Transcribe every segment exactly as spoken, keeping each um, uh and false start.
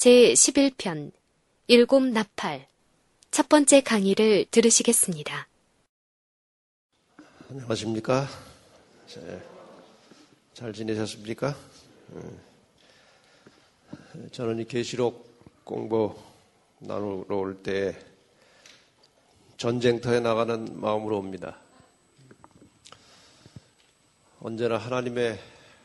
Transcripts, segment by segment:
제십일 편 일곱 나팔 첫 번째 강의를 들으시겠습니다. 안녕하십니까? 잘 지내셨습니까? 저는 이 계시록 공부 나누러 올 때 전쟁터에 나가는 마음으로 옵니다. 언제나 하나님의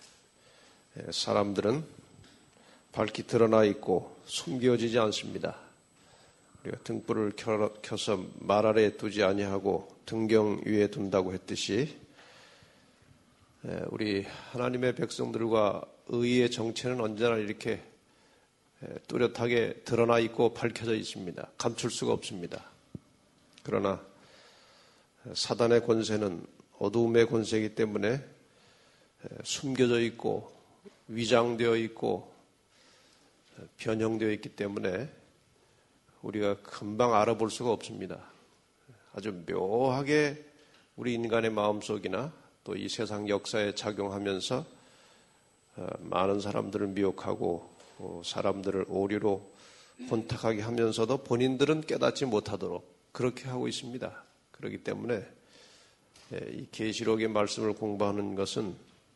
사람들은 밝히 드러나 있고 숨겨지지 않습니다. 우리가 등불을 켜서 말 아래에 두지 아니하고 등경 위에 둔다고 했듯이 우리 하나님의 백성들과 의의 정체는 언제나 이렇게 뚜렷하게 드러나 있고 밝혀져 있습니다. 감출 수가 없습니다. 그러나 사단의 권세는 어두움의 권세이기 때문에 숨겨져 있고 위장되어 있고 변형되어 있기 때문에 우리가 금방 알아볼 수가 없습니다. 아주 묘하게 우리 인간의 마음속이나 또 이 세상 역사에 작용하면서 많은 사람들을 미혹하고 사람들을 오류로 혼탁하게 하면서도 본인들은 깨닫지 못하도록 그렇게 하고 있습니다. 그렇기 때문에 이 계시록의 말씀을 공부하는 것은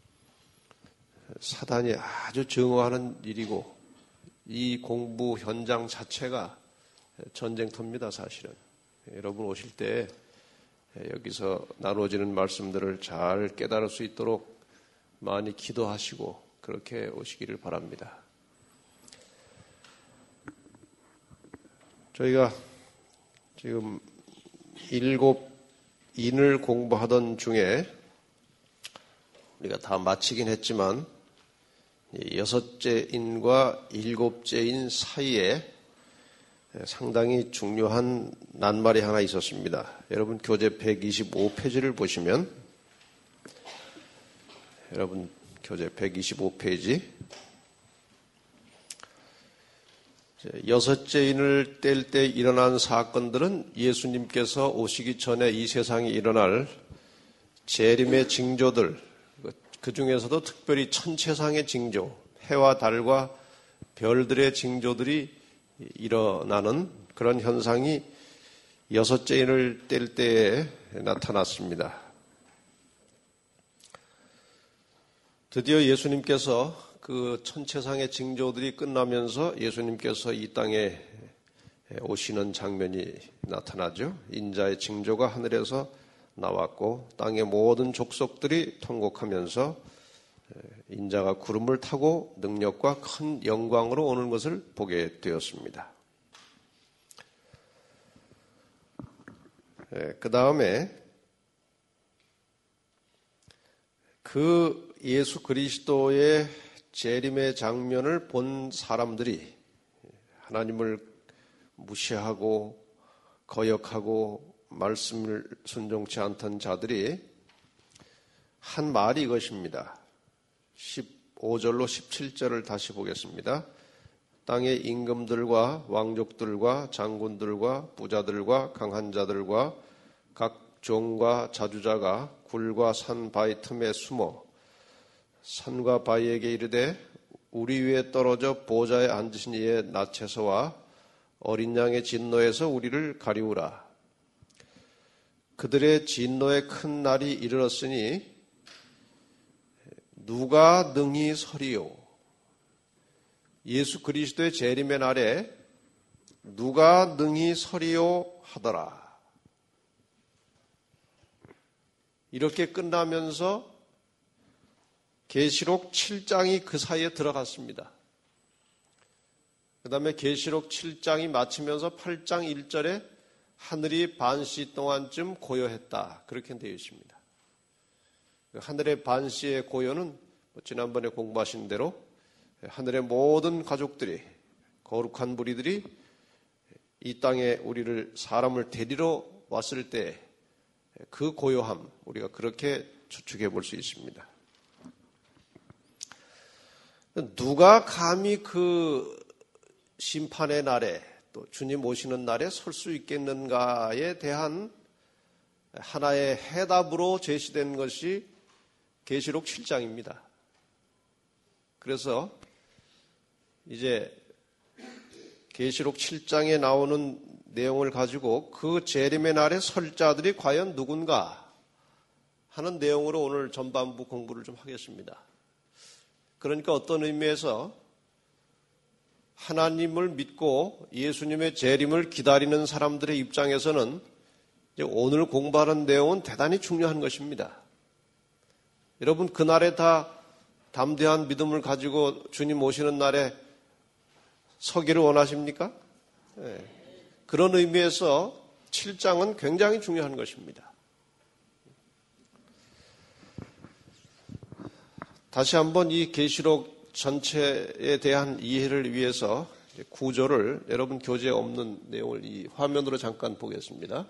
사단이 아주 증오하는 일이고 이 공부 현장 자체가 전쟁터입니다, 사실은. 여러분 오실 때 여기서 나누어지는 말씀들을 잘 깨달을 수 있도록 많이 기도하시고 그렇게 오시기를 바랍니다. 저희가 지금 일곱 인을 공부하던 중에 우리가 다 마치긴 했지만 여섯째 인과 일곱째 인 사이에 상당히 중요한 낱말이 하나 있었습니다. 여러분 교재 백이십오 페이지를 보시면 여러분 교재 백이십오 페이지 여섯째 인을 뗄 때 일어난 사건들은 예수님께서 오시기 전에 이 세상에 일어날 재림의 징조들, 그 중에서도 특별히 천체상의 징조, 해와 달과 별들의 징조들이 일어나는 그런 현상이 여섯째 인을 뗄 때에 나타났습니다. 드디어 예수님께서 그 천체상의 징조들이 끝나면서 예수님께서 이 땅에 오시는 장면이 나타나죠. 인자의 징조가 하늘에서 나왔고 땅의 모든 족속들이 통곡하면서 인자가 구름을 타고 능력과 큰 영광으로 오는 것을 보게 되었습니다. 그 다음에 그 예수 그리스도의 재림의 장면을 본 사람들이 하나님을 무시하고 거역하고 말씀을 순종치 않던 자들이 한 말이 이것입니다. 십오 절로 십칠 절을 다시 보겠습니다. 땅의 임금들과 왕족들과 장군들과 부자들과 강한 자들과 각 종과 자주자가 굴과 산 바위 틈에 숨어 산과 바위에게 이르되 우리 위에 떨어져 보좌에 앉으신 이의 낯에서와 어린 양의 진노에서 우리를 가리우라. 그들의 진노의 큰 날이 이르렀으니 누가 능히 서리요? 예수 그리스도의 재림의 날에 누가 능히 서리요 하더라. 이렇게 끝나면서 계시록 칠 장이 그 사이에 들어갔습니다. 그 다음에 계시록 칠 장이 마치면서 팔 장 일 절에 하늘이 반시 동안쯤 고요했다. 그렇게 되어 있습니다. 하늘의 반시의 고요는 지난번에 공부하신 대로 하늘의 모든 가족들이 거룩한 무리들이 이 땅에 우리를 사람을 데리러 왔을 때 그 고요함 우리가 그렇게 추측해 볼 수 있습니다. 누가 감히 그 심판의 날에 또 주님 오시는 날에 설 수 있겠는가에 대한 하나의 해답으로 제시된 것이 계시록 칠 장입니다. 그래서 이제 계시록 칠 장에 나오는 내용을 가지고 그 재림의 날에 설 자들이 과연 누군가 하는 내용으로 오늘 전반부 공부를 좀 하겠습니다. 그러니까 어떤 의미에서 하나님을 믿고 예수님의 재림을 기다리는 사람들의 입장에서는 이제 오늘 공부하는 내용은 대단히 중요한 것입니다. 여러분, 그날에 다 담대한 믿음을 가지고 주님 오시는 날에 서기를 원하십니까? 네. 그런 의미에서 칠 장은 굉장히 중요한 것입니다. 다시 한번 이 계시록 전체에 대한 이해를 위해서 구조를 여러분 교재에 없는 내용을 이 화면으로 잠깐 보겠습니다.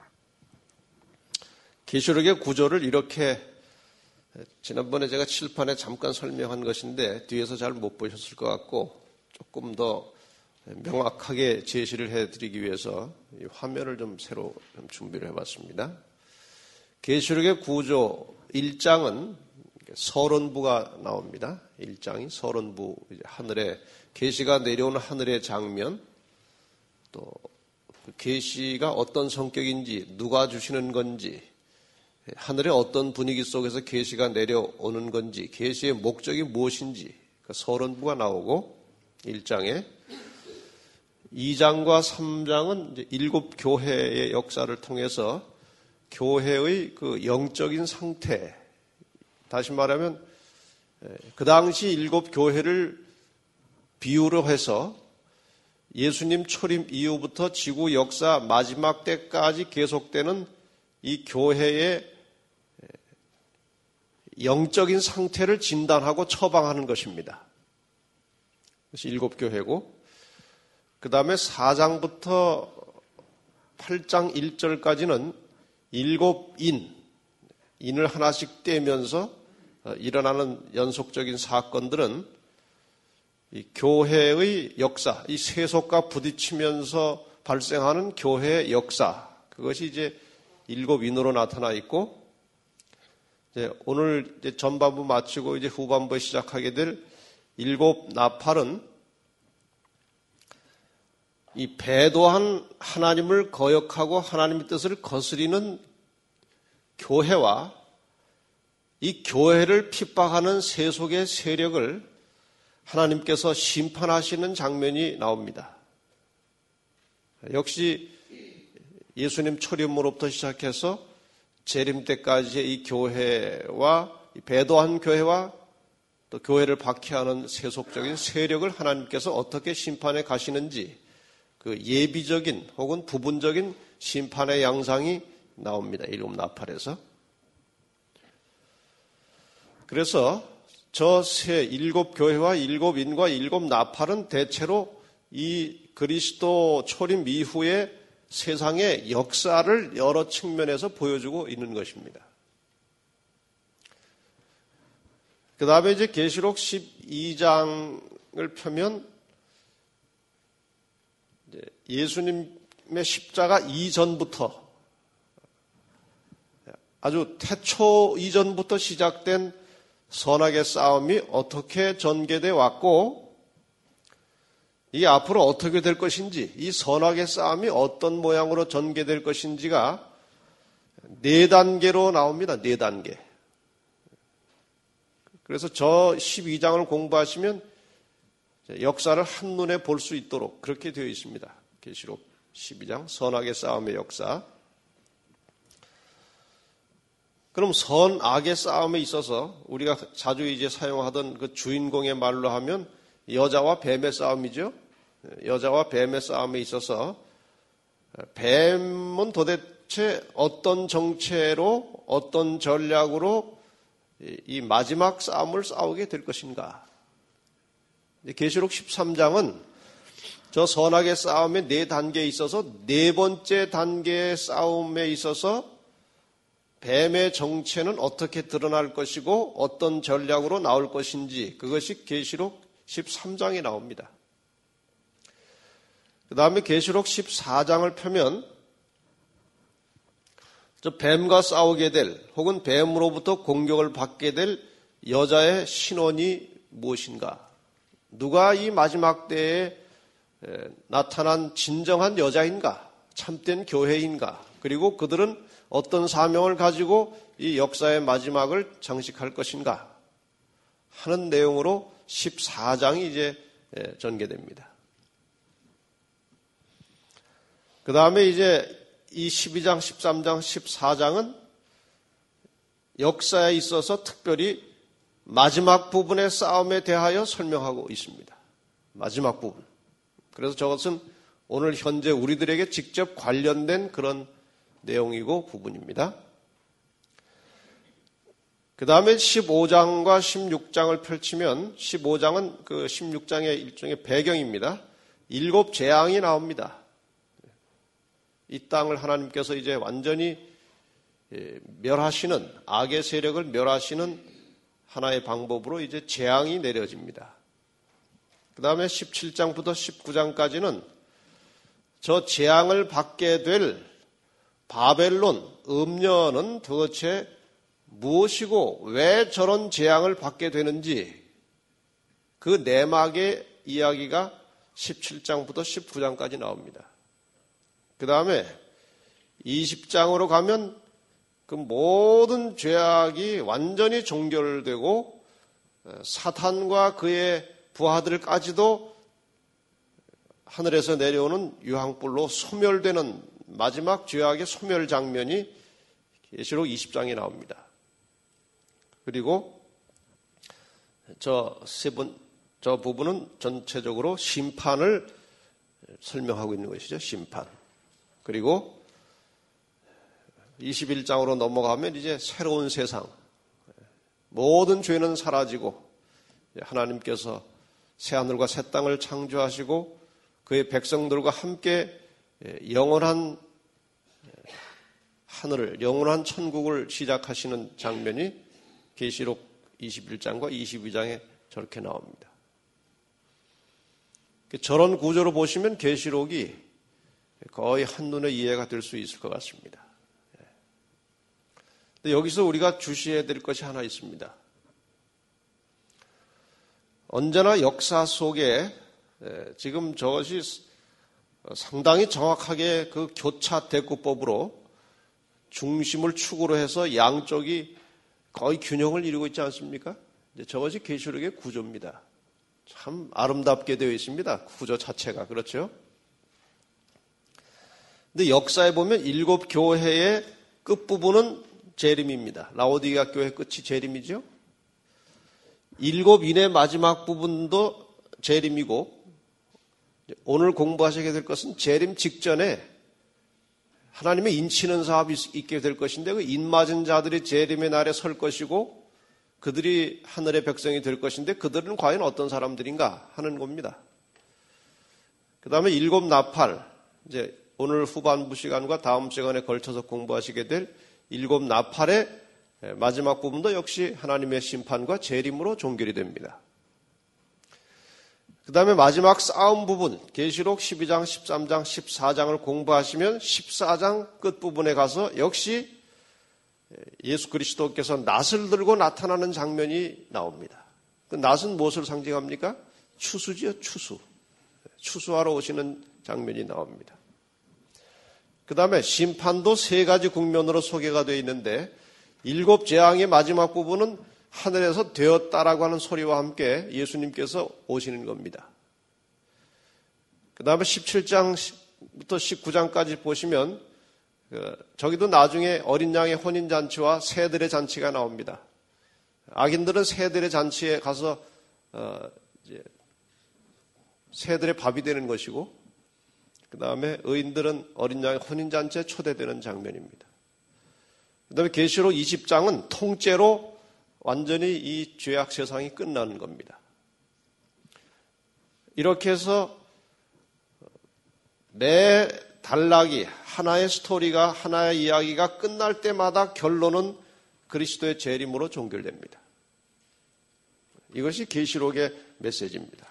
계시록의 구조를 이렇게 지난번에 제가 칠판에 잠깐 설명한 것인데 뒤에서 잘 못 보셨을 것 같고 조금 더 명확하게 제시를 해드리기 위해서 이 화면을 좀 새로 좀 준비를 해봤습니다. 계시록의 구조 일 장은 서론부가 나옵니다. 일 장이 서론부, 하늘에 계시가 내려오는 하늘의 장면, 또 계시가 어떤 성격인지, 누가 주시는 건지, 하늘의 어떤 분위기 속에서 계시가 내려오는 건지, 계시의 목적이 무엇인지 그 서론부가 나오고 일 장에 이 장과 삼 장은 이제 일곱 교회의 역사를 통해서 교회의 그 영적인 상태, 다시 말하면 그 당시 일곱 교회를 비유로 해서 예수님 초림 이후부터 지구 역사 마지막 때까지 계속되는 이 교회의 영적인 상태를 진단하고 처방하는 것입니다. 그래서 일곱 교회고, 그 다음에 사 장부터 팔 장 일 절까지는 일곱 인, 인을 하나씩 떼면서 일어나는 연속적인 사건들은 이 교회의 역사, 이 세속과 부딪히면서 발생하는 교회의 역사, 그것이 이제 일곱 인으로 나타나 있고, 이제 오늘 이제 전반부 마치고 이제 후반부에 시작하게 될 일곱 나팔은 이 배도한 하나님을 거역하고 하나님의 뜻을 거스리는 교회와 이 교회를 핍박하는 세속의 세력을 하나님께서 심판하시는 장면이 나옵니다. 역시 예수님 초림으로부터 시작해서 재림 때까지의 이 교회와 배도한 교회와 또 교회를 박해하는 세속적인 세력을 하나님께서 어떻게 심판해 가시는지 그 예비적인 혹은 부분적인 심판의 양상이 나옵니다. 일곱 나팔에서. 그래서 저 세 일곱 교회와 일곱 인과 일곱 나팔은 대체로 이 그리스도 초림 이후의 세상의 역사를 여러 측면에서 보여주고 있는 것입니다. 그 다음에 이제 계시록 십이 장을 펴면 예수님의 십자가 이전부터 아주 태초 이전부터 시작된 선악의 싸움이 어떻게 전개돼 왔고 이 앞으로 어떻게 될 것인지, 이 선악의 싸움이 어떤 모양으로 전개될 것인지가 네 단계로 나옵니다. 네 단계. 그래서 저 십이 장을 공부하시면 역사를 한눈에 볼 수 있도록 그렇게 되어 있습니다. 계시록 십이 장 선악의 싸움의 역사. 그럼 선악의 싸움에 있어서 우리가 자주 이제 사용하던 그 주인공의 말로 하면 여자와 뱀의 싸움이죠. 여자와 뱀의 싸움에 있어서 뱀은 도대체 어떤 정체로 어떤 전략으로 이 마지막 싸움을 싸우게 될 것인가. 계시록 십삼 장은 저 선악의 싸움의 네 단계에 있어서 네 번째 단계의 싸움에 있어서 뱀의 정체는 어떻게 드러날 것이고 어떤 전략으로 나올 것인지 그것이 계시록 십삼 장에 나옵니다. 그 다음에 계시록 십사 장을 펴면 저 뱀과 싸우게 될 혹은 뱀으로부터 공격을 받게 될 여자의 신원이 무엇인가? 누가 이 마지막 때에 나타난 진정한 여자인가, 참된 교회인가, 그리고 그들은 어떤 사명을 가지고 이 역사의 마지막을 장식할 것인가 하는 내용으로 십사 장이 이제 전개됩니다. 그 다음에 이제 이 십이 장, 십삼 장, 십사 장은 역사에 있어서 특별히 마지막 부분의 싸움에 대하여 설명하고 있습니다. 마지막 부분. 그래서 저것은 오늘 현재 우리들에게 직접 관련된 그런 내용이고 부분입니다. 그 다음에 십오 장과 십육 장을 펼치면 십오 장은 그 십육 장의 일종의 배경입니다. 일곱 재앙이 나옵니다. 이 땅을 하나님께서 이제 완전히 멸하시는, 악의 세력을 멸하시는 하나의 방법으로 이제 재앙이 내려집니다. 그 다음에 십칠 장부터 십구 장까지는 저 재앙을 받게 될 바벨론, 음녀는 도대체 무엇이고 왜 저런 재앙을 받게 되는지 그 내막의 이야기가 십칠 장부터 십구 장까지 나옵니다. 그 다음에 이십 장으로 가면 그 모든 죄악이 완전히 종결되고 사탄과 그의 부하들까지도 하늘에서 내려오는 유황불로 소멸되는 마지막 죄악의 소멸 장면이 계시록 이십 장에 나옵니다. 그리고 저 세 번, 저 부분은 전체적으로 심판을 설명하고 있는 것이죠. 심판. 그리고 이십일 장으로 넘어가면 이제 새로운 세상, 모든 죄는 사라지고 하나님께서 새하늘과 새 땅을 창조하시고 그의 백성들과 함께 영원한 하늘을, 영원한 천국을 시작하시는 장면이 계시록 이십일 장과 이십이 장에 저렇게 나옵니다. 저런 구조로 보시면 계시록이 거의 한눈에 이해가 될 수 있을 것 같습니다. 근데 여기서 우리가 주시해야 될 것이 하나 있습니다. 언제나 역사 속에 지금 저것이 상당히 정확하게 그 교차 대구법으로 중심을 축으로 해서 양쪽이 거의 균형을 이루고 있지 않습니까? 저것이 계시록의 구조입니다. 참 아름답게 되어 있습니다. 구조 자체가. 그렇죠? 근데 역사에 보면 일곱 교회의 끝부분은 재림입니다. 라오디게아 교회 끝이 재림이죠. 일곱 인의 마지막 부분도 재림이고 오늘 공부하시게 될 것은 재림 직전에 하나님의 인치는 사업이 있게 될 것인데 그 인맞은 자들이 재림의 날에 설 것이고 그들이 하늘의 백성이 될 것인데 그들은 과연 어떤 사람들인가 하는 겁니다. 그 다음에 일곱 나팔, 이제 오늘 후반부 시간과 다음 시간에 걸쳐서 공부하시게 될 일곱 나팔의 마지막 부분도 역시 하나님의 심판과 재림으로 종결이 됩니다. 그 다음에 마지막 싸움 부분, 계시록 십이 장, 십삼 장, 십사 장을 공부하시면 십사 장 끝부분에 가서 역시 예수 그리스도께서 낫을 들고 나타나는 장면이 나옵니다. 그 낫은 무엇을 상징합니까? 추수지요, 추수. 추수하러 오시는 장면이 나옵니다. 그 다음에 심판도 세 가지 국면으로 소개가 되어 있는데 일곱 재앙의 마지막 부분은 하늘에서 되었다라고 하는 소리와 함께 예수님께서 오시는 겁니다. 그 다음에 십칠 장부터 십구 장까지 보시면 저기도 나중에 어린 양의 혼인잔치와 새들의 잔치가 나옵니다. 악인들은 새들의 잔치에 가서 이제 새들의 밥이 되는 것이고 그 다음에 의인들은 어린 양의 혼인잔치에 초대되는 장면입니다. 그 다음에 계시록 이십 장은 통째로 완전히 이 죄악 세상이 끝나는 겁니다. 이렇게 해서 매 단락이 하나의 스토리가 하나의 이야기가 끝날 때마다 결론은 그리스도의 재림으로 종결됩니다. 이것이 계시록의 메시지입니다.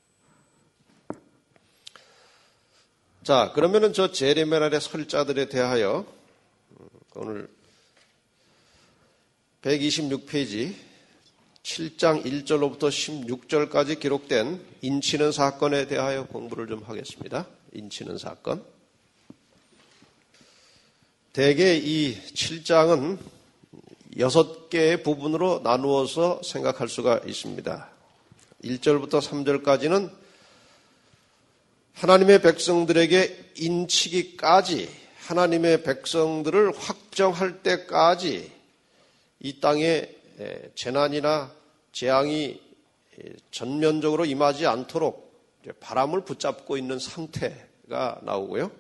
자, 그러면은 저 재림의 날의 설자들에 대하여 오늘 백이십육 페이지 칠 장 일 절로부터 십육 절까지 기록된 인치는 사건에 대하여 공부를 좀 하겠습니다. 인치는 사건. 대개 이 칠 장은 여섯 개의 부분으로 나누어서 생각할 수가 있습니다. 일 절부터 삼 절까지는 하나님의 백성들에게 인치기까지, 하나님의 백성들을 확정할 때까지 이 땅에 재난이나 재앙이 전면적으로 임하지 않도록 바람을 붙잡고 있는 상태가 나오고요.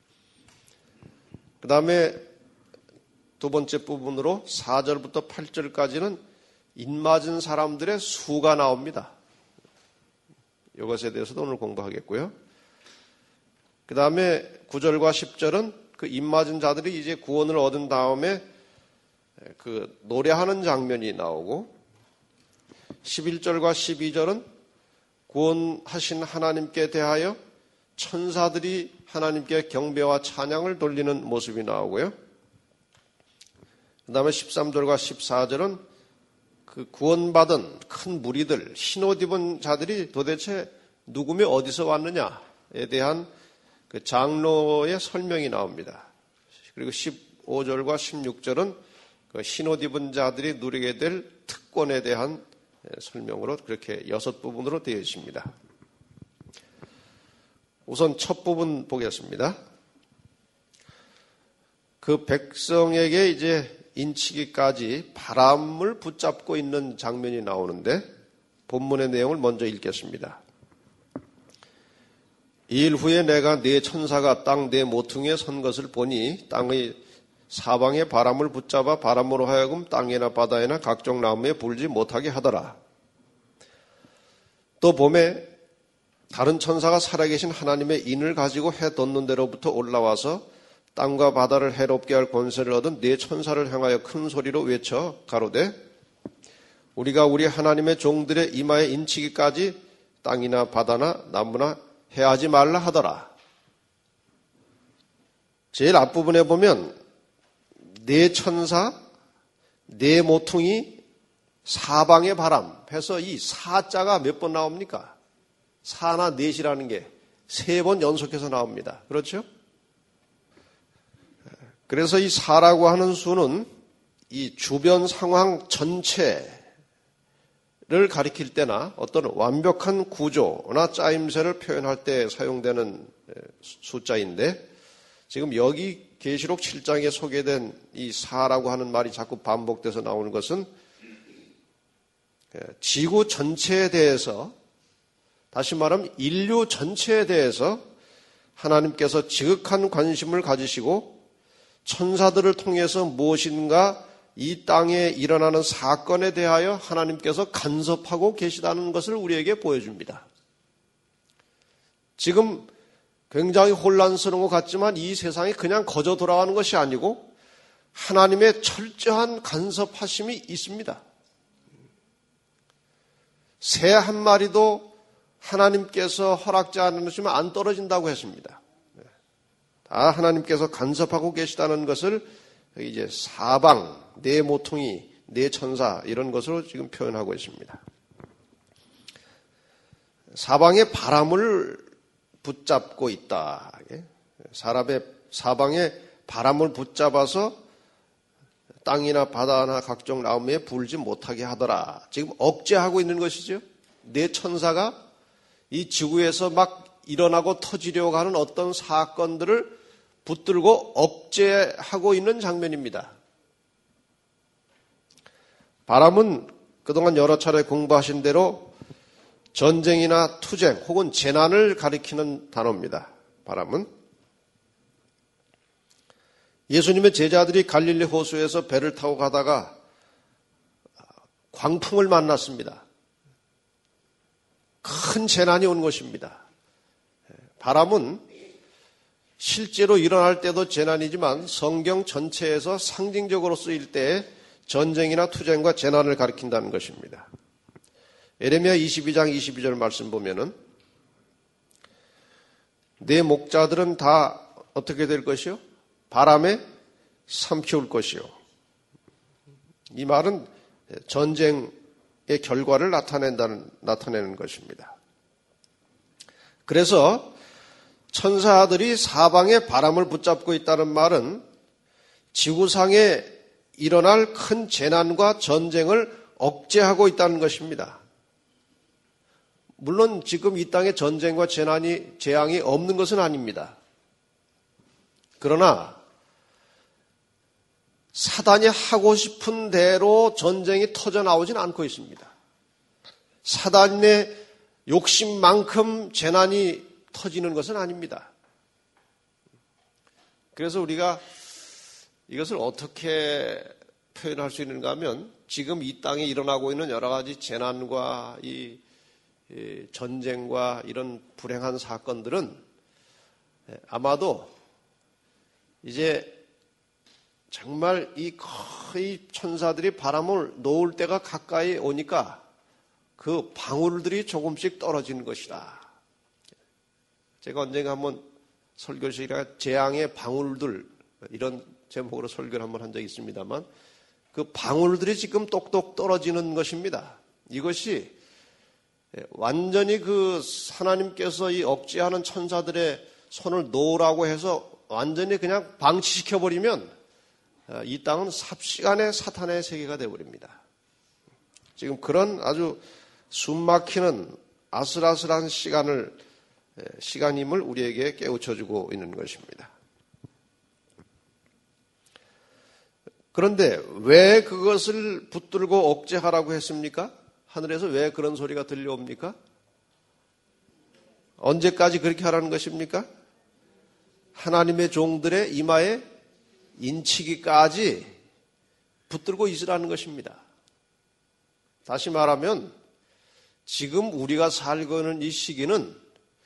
그 다음에 두 번째 부분으로 사 절부터 팔 절까지는 입맞은 사람들의 수가 나옵니다. 이것에 대해서도 오늘 공부하겠고요. 그 다음에 구 절과 십 절은 그 입맞은 자들이 이제 구원을 얻은 다음에 그 노래하는 장면이 나오고, 십일 절과 십이 절은 구원하신 하나님께 대하여 천사들이 하나님께 경배와 찬양을 돌리는 모습이 나오고요. 그 다음에 십삼 절과 십사 절은 그 구원받은 큰 무리들, 흰옷 입은 자들이 도대체 누구며 어디서 왔느냐에 대한 그 장로의 설명이 나옵니다. 그리고 십오 절과 십육 절은 그 흰옷 입은 자들이 누리게 될 특권에 대한 설명으로 그렇게 여섯 부분으로 되어 있습니다. 우선 첫 부분 보겠습니다. 그 백성에게 이제 인치기까지 바람을 붙잡고 있는 장면이 나오는데, 본문의 내용을 먼저 읽겠습니다. 이 일 후에 내가 네 천사가 땅 네 모퉁이에 선 것을 보니 땅의 사방에 바람을 붙잡아 바람으로 하여금 땅이나 바다에나 각종 나무에 불지 못하게 하더라. 또 봄에 다른 천사가 살아계신 하나님의 인을 가지고 해 돋는 데로부터 올라와서 땅과 바다를 해롭게 할 권세를 얻은 네 천사를 향하여 큰 소리로 외쳐 가로되 우리가 우리 하나님의 종들의 이마에 인치기까지 땅이나 바다나 나무나 해하지 말라 하더라. 제일 앞부분에 보면 네 천사, 네 모퉁이, 사방의 바람 해서 이 사자가 몇 번 나옵니까? 사나 넷이라는 게 세 번 연속해서 나옵니다. 그렇죠? 그래서 이 사라고 하는 수는 이 주변 상황 전체를 가리킬 때나 어떤 완벽한 구조나 짜임새를 표현할 때 사용되는 숫자인데, 지금 여기 계시록 칠 장에 소개된 이 사라고 하는 말이 자꾸 반복돼서 나오는 것은 지구 전체에 대해서, 다시 말하면 인류 전체에 대해서 하나님께서 지극한 관심을 가지시고 천사들을 통해서 무엇인가 이 땅에 일어나는 사건에 대하여 하나님께서 간섭하고 계시다는 것을 우리에게 보여줍니다. 지금 굉장히 혼란스러운 것 같지만 이 세상이 그냥 거저 돌아가는 것이 아니고 하나님의 철저한 간섭하심이 있습니다. 새 한 마리도 하나님께서 허락지 않으시면 안 떨어진다고 했습니다. 다 하나님께서 간섭하고 계시다는 것을 이제 사방, 네 모퉁이, 네 천사 이런 것으로 지금 표현하고 있습니다. 사방에 바람을 붙잡고 있다. 사람의 사방에 바람을 붙잡아서 땅이나 바다나 각종 나무에 불지 못하게 하더라. 지금 억제하고 있는 것이죠. 네 천사가 이 지구에서 막 일어나고 터지려고 하는 어떤 사건들을 붙들고 억제하고 있는 장면입니다. 바람은 그동안 여러 차례 공부하신 대로 전쟁이나 투쟁 혹은 재난을 가리키는 단어입니다. 바람은. 예수님의 제자들이 갈릴리 호수에서 배를 타고 가다가 광풍을 만났습니다. 큰 재난이 온 것입니다. 바람은 실제로 일어날 때도 재난이지만 성경 전체에서 상징적으로 쓰일 때 전쟁이나 투쟁과 재난을 가리킨다는 것입니다. 에레미야 이십이 장 이십이 절 말씀 보면은 내 목자들은 다 어떻게 될 것이요? 바람에 삼키울 것이요. 이 말은 전쟁 결과를 나타낸다는, 나타내는 것입니다. 그래서 천사들이 사방에 바람을 붙잡고 있다는 말은 지구상에 일어날 큰 재난과 전쟁을 억제하고 있다는 것입니다. 물론 지금 이 땅에 전쟁과 재난이, 재앙이 없는 것은 아닙니다. 그러나 사단이 하고 싶은 대로 전쟁이 터져 나오진 않고 있습니다. 사단의 욕심만큼 재난이 터지는 것은 아닙니다. 그래서 우리가 이것을 어떻게 표현할 수 있는가 하면 지금 이 땅에 일어나고 있는 여러 가지 재난과 이 전쟁과 이런 불행한 사건들은 아마도 이제 정말 이 거의 천사들이 바람을 놓을 때가 가까이 오니까 그 방울들이 조금씩 떨어지는 것이다. 제가 언젠가 한번 설교실에 재앙의 방울들 이런 제목으로 설교를 한번 한 적이 있습니다만 그 방울들이 지금 똑똑 떨어지는 것입니다. 이것이 완전히 그 하나님께서 이 억제하는 천사들의 손을 놓으라고 해서 완전히 그냥 방치시켜버리면 이 땅은 삽시간에 사탄의 세계가 되어버립니다. 지금 그런 아주 숨막히는 아슬아슬한 시간을, 시간임을 우리에게 깨우쳐주고 있는 것입니다. 그런데 왜 그것을 붙들고 억제하라고 했습니까? 하늘에서 왜 그런 소리가 들려옵니까? 언제까지 그렇게 하라는 것입니까? 하나님의 종들의 이마에 인치기까지 붙들고 있으라는 것입니다. 다시 말하면 지금 우리가 살고 있는 이 시기는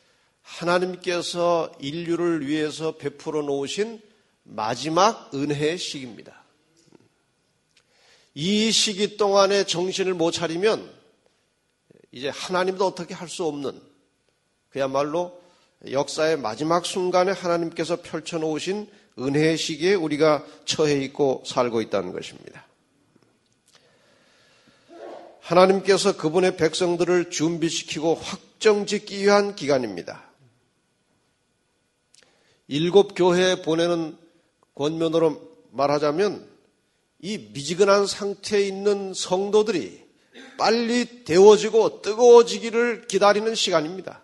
하나님께서 인류를 위해서 베풀어 놓으신 마지막 은혜의 시기입니다. 이 시기 동안에 정신을 못 차리면 이제 하나님도 어떻게 할 수 없는 그야말로 역사의 마지막 순간에 하나님께서 펼쳐놓으신 은혜의 시기에 우리가 처해 있고 살고 있다는 것입니다. 하나님께서 그분의 백성들을 준비시키고 확정짓기 위한 기간입니다. 일곱 교회에 보내는 권면으로 말하자면 이 미지근한 상태에 있는 성도들이 빨리 데워지고 뜨거워지기를 기다리는 시간입니다.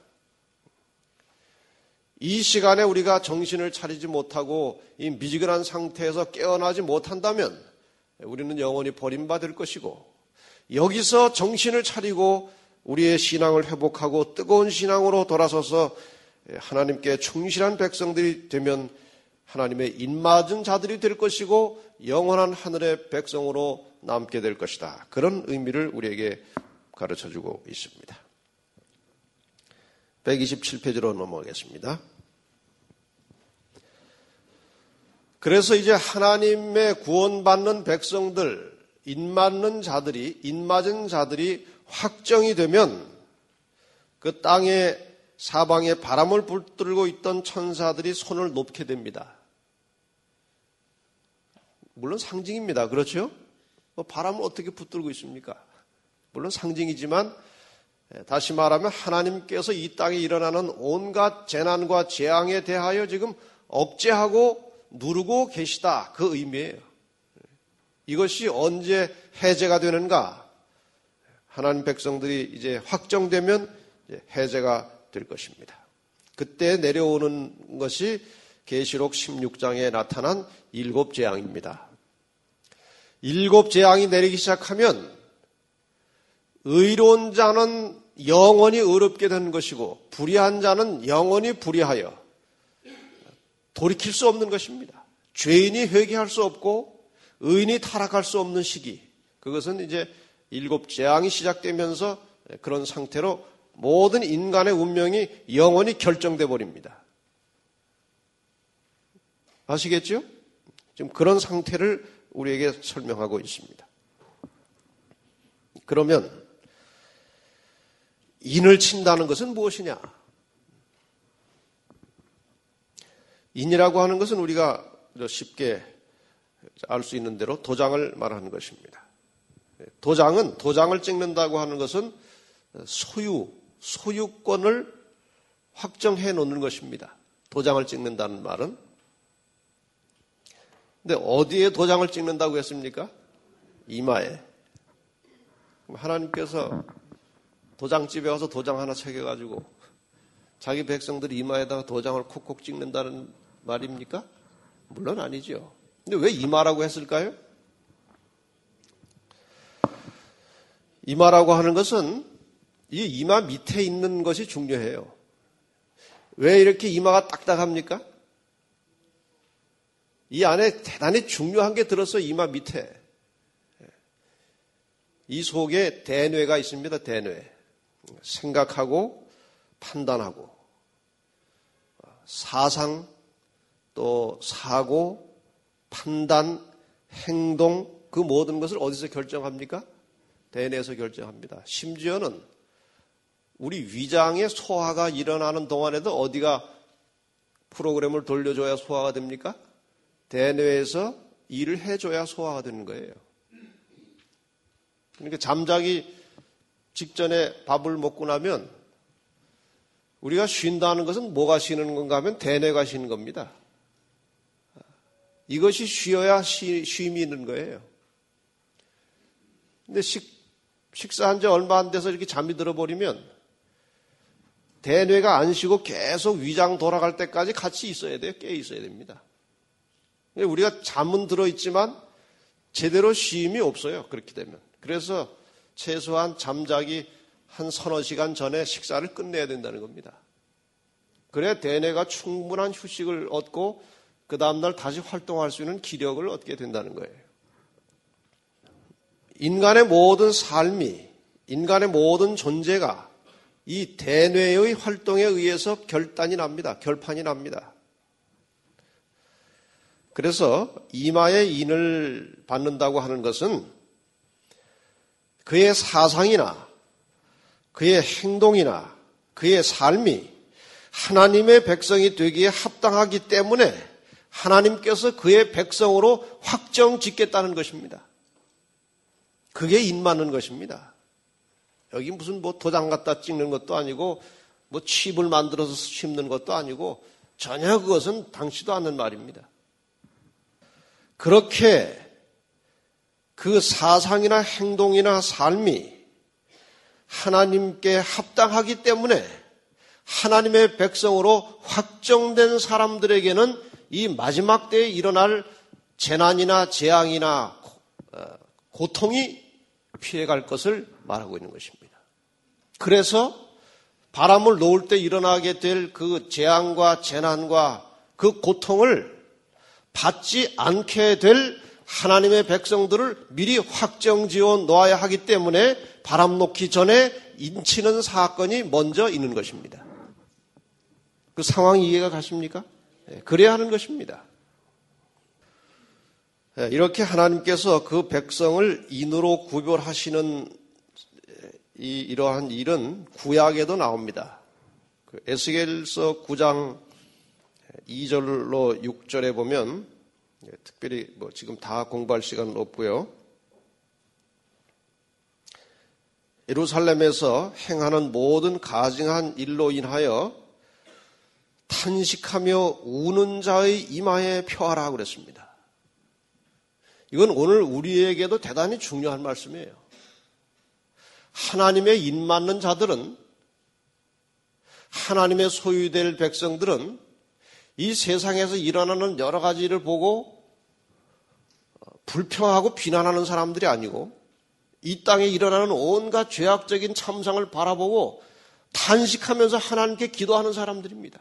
이 시간에 우리가 정신을 차리지 못하고 이 미지근한 상태에서 깨어나지 못한다면 우리는 영원히 버림받을 것이고 여기서 정신을 차리고 우리의 신앙을 회복하고 뜨거운 신앙으로 돌아서서 하나님께 충실한 백성들이 되면 하나님의 입맞은 자들이 될 것이고 영원한 하늘의 백성으로 남게 될 것이다. 그런 의미를 우리에게 가르쳐주고 있습니다. 백이십칠 페이지로 넘어가겠습니다. 그래서 이제 하나님의 구원받는 백성들, 인맞는 자들이, 인맞은 자들이 확정이 되면 그 땅에 사방에 바람을 붙들고 있던 천사들이 손을 놓게 됩니다. 물론 상징입니다. 그렇죠? 뭐 바람을 어떻게 붙들고 있습니까? 물론 상징이지만 다시 말하면 하나님께서 이 땅에 일어나는 온갖 재난과 재앙에 대하여 지금 억제하고 누르고 계시다. 그 의미예요. 이것이 언제 해제가 되는가? 하나님 백성들이 이제 확정되면 이제 해제가 될 것입니다. 그때 내려오는 것이 계시록 십육 장에 나타난 일곱 재앙입니다. 일곱 재앙이 내리기 시작하면 의로운 자는 영원히 의롭게 되는 것이고 불의한 자는 영원히 불의하여 돌이킬 수 없는 것입니다. 죄인이 회개할 수 없고 의인이 타락할 수 없는 시기. 그것은 이제 일곱 재앙이 시작되면서 그런 상태로 모든 인간의 운명이 영원히 결정돼 버립니다. 아시겠죠? 지금 그런 상태를 우리에게 설명하고 있습니다. 그러면 인을 친다는 것은 무엇이냐? 인이라고 하는 것은 우리가 쉽게 알 수 있는 대로 도장을 말하는 것입니다. 도장은, 도장을 찍는다고 하는 것은 소유, 소유권을 확정해 놓는 것입니다. 도장을 찍는다는 말은. 근데 어디에 도장을 찍는다고 했습니까? 이마에. 하나님께서 도장집에 가서 도장 하나 새겨가지고 자기 백성들이 이마에다가 도장을 콕콕 찍는다는 말입니까? 물론 아니죠. 근데 왜 이마라고 했을까요? 이마라고 하는 것은 이 이마 밑에 있는 것이 중요해요. 왜 이렇게 이마가 딱딱합니까? 이 안에 대단히 중요한 게 들어서 이마 밑에. 이 속에 대뇌가 있습니다. 대뇌. 생각하고 판단하고 사상 또 사고 판단 행동 그 모든 것을 어디서 결정합니까? 대뇌에서 결정합니다. 심지어는 우리 위장의 소화가 일어나는 동안에도 어디가 프로그램을 돌려줘야 소화가 됩니까? 대뇌에서 일을 해줘야 소화가 되는 거예요. 그러니까 잠자기 직전에 밥을 먹고 나면 우리가 쉰다는 것은 뭐가 쉬는 건가 하면 대뇌가 쉬는 겁니다. 이것이 쉬어야 쉬, 쉼이 있는 거예요. 근데 식, 식사한 지 얼마 안 돼서 이렇게 잠이 들어버리면 대뇌가 안 쉬고 계속 위장 돌아갈 때까지 같이 있어야 돼요. 깨 있어야 됩니다. 우리가 잠은 들어있지만 제대로 쉼이 없어요. 그렇게 되면. 그래서 최소한 잠자기 한 서너 시간 전에 식사를 끝내야 된다는 겁니다. 그래야 대뇌가 충분한 휴식을 얻고 그 다음날 다시 활동할 수 있는 기력을 얻게 된다는 거예요. 인간의 모든 삶이, 인간의 모든 존재가 이 대뇌의 활동에 의해서 결단이 납니다. 결판이 납니다. 그래서 이마에 인을 받는다고 하는 것은 그의 사상이나 그의 행동이나 그의 삶이 하나님의 백성이 되기에 합당하기 때문에 하나님께서 그의 백성으로 확정 짓겠다는 것입니다. 그게 인 맞는 것입니다. 여기 무슨 뭐 도장 갖다 찍는 것도 아니고 뭐 칩을 만들어서 심는 것도 아니고 전혀 그것은 당치도 않는 말입니다. 그렇게 그 사상이나 행동이나 삶이 하나님께 합당하기 때문에 하나님의 백성으로 확정된 사람들에게는 이 마지막 때에 일어날 재난이나 재앙이나 고통이 피해갈 것을 말하고 있는 것입니다. 그래서 바람을 놓을 때 일어나게 될 그 재앙과 재난과 그 고통을 받지 않게 될 하나님의 백성들을 미리 확정지어 놓아야 하기 때문에 바람 놓기 전에 인치는 사건이 먼저 있는 것입니다. 그 상황 이해가 가십니까? 그래야 하는 것입니다. 이렇게 하나님께서 그 백성을 인으로 구별하시는 이, 이러한 일은 구약에도 나옵니다. 그 에스겔서 구 장 이 절로 육 절에 보면 특별히 뭐 지금 다 공부할 시간은 없고요. 예루살렘에서 행하는 모든 가증한 일로 인하여 탄식하며 우는 자의 이마에 표하라 그랬습니다. 이건 오늘 우리에게도 대단히 중요한 말씀이에요. 하나님의 인 맞는 자들은, 하나님의 소유될 백성들은 이 세상에서 일어나는 여러 가지 일을 보고 불평하고 비난하는 사람들이 아니고 이 땅에 일어나는 온갖 죄악적인 참상을 바라보고 탄식하면서 하나님께 기도하는 사람들입니다.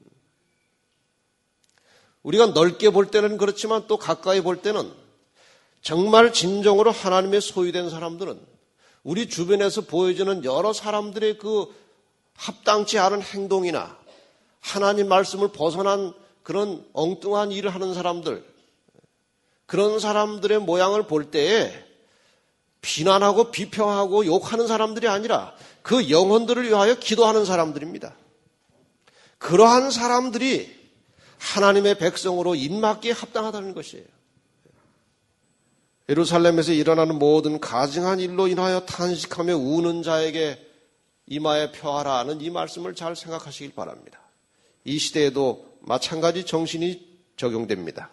우리가 넓게 볼 때는 그렇지만 또 가까이 볼 때는 정말 진정으로 하나님의 소유된 사람들은 우리 주변에서 보여주는 여러 사람들의 그 합당치 않은 행동이나 하나님 말씀을 벗어난 그런 엉뚱한 일을 하는 사람들, 그런 사람들의 모양을 볼 때에 비난하고 비평하고 욕하는 사람들이 아니라 그 영혼들을 위하여 기도하는 사람들입니다. 그러한 사람들이 하나님의 백성으로 인맞기에 합당하다는 것이에요. 예루살렘에서 일어나는 모든 가증한 일로 인하여 탄식하며 우는 자에게 이마에 표하라는 이 말씀을 잘 생각하시길 바랍니다. 이 시대에도 마찬가지 정신이 적용됩니다.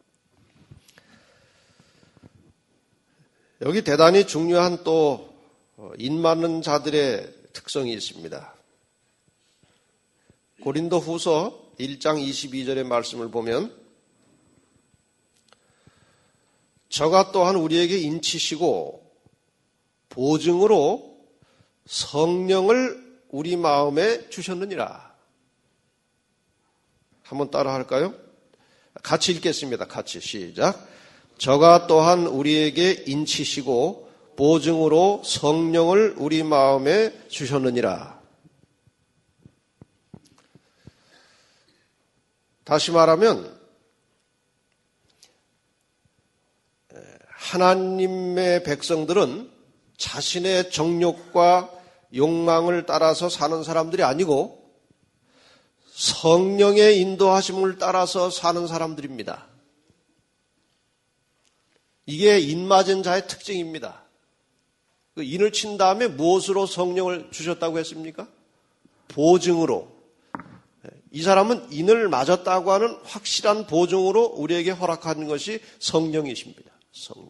여기 대단히 중요한 또 인 많은 자들의 특성이 있습니다. 고린도 후서 일 장 이십이 절의 말씀을 보면 저가 또한 우리에게 인치시고 보증으로 성령을 우리 마음에 주셨느니라. 한번 따라 할까요? 같이 읽겠습니다. 같이 시작. 저가 또한 우리에게 인치시고 보증으로 성령을 우리 마음에 주셨느니라. 다시 말하면 하나님의 백성들은 자신의 정욕과 욕망을 따라서 사는 사람들이 아니고 성령의 인도하심을 따라서 사는 사람들입니다. 이게 인 맞은 자의 특징입니다. 그 인을 친 다음에 무엇으로 성령을 주셨다고 했습니까? 보증으로. 이 사람은 인을 맞았다고 하는 확실한 보증으로 우리에게 허락하는 것이 성령이십니다. 성령.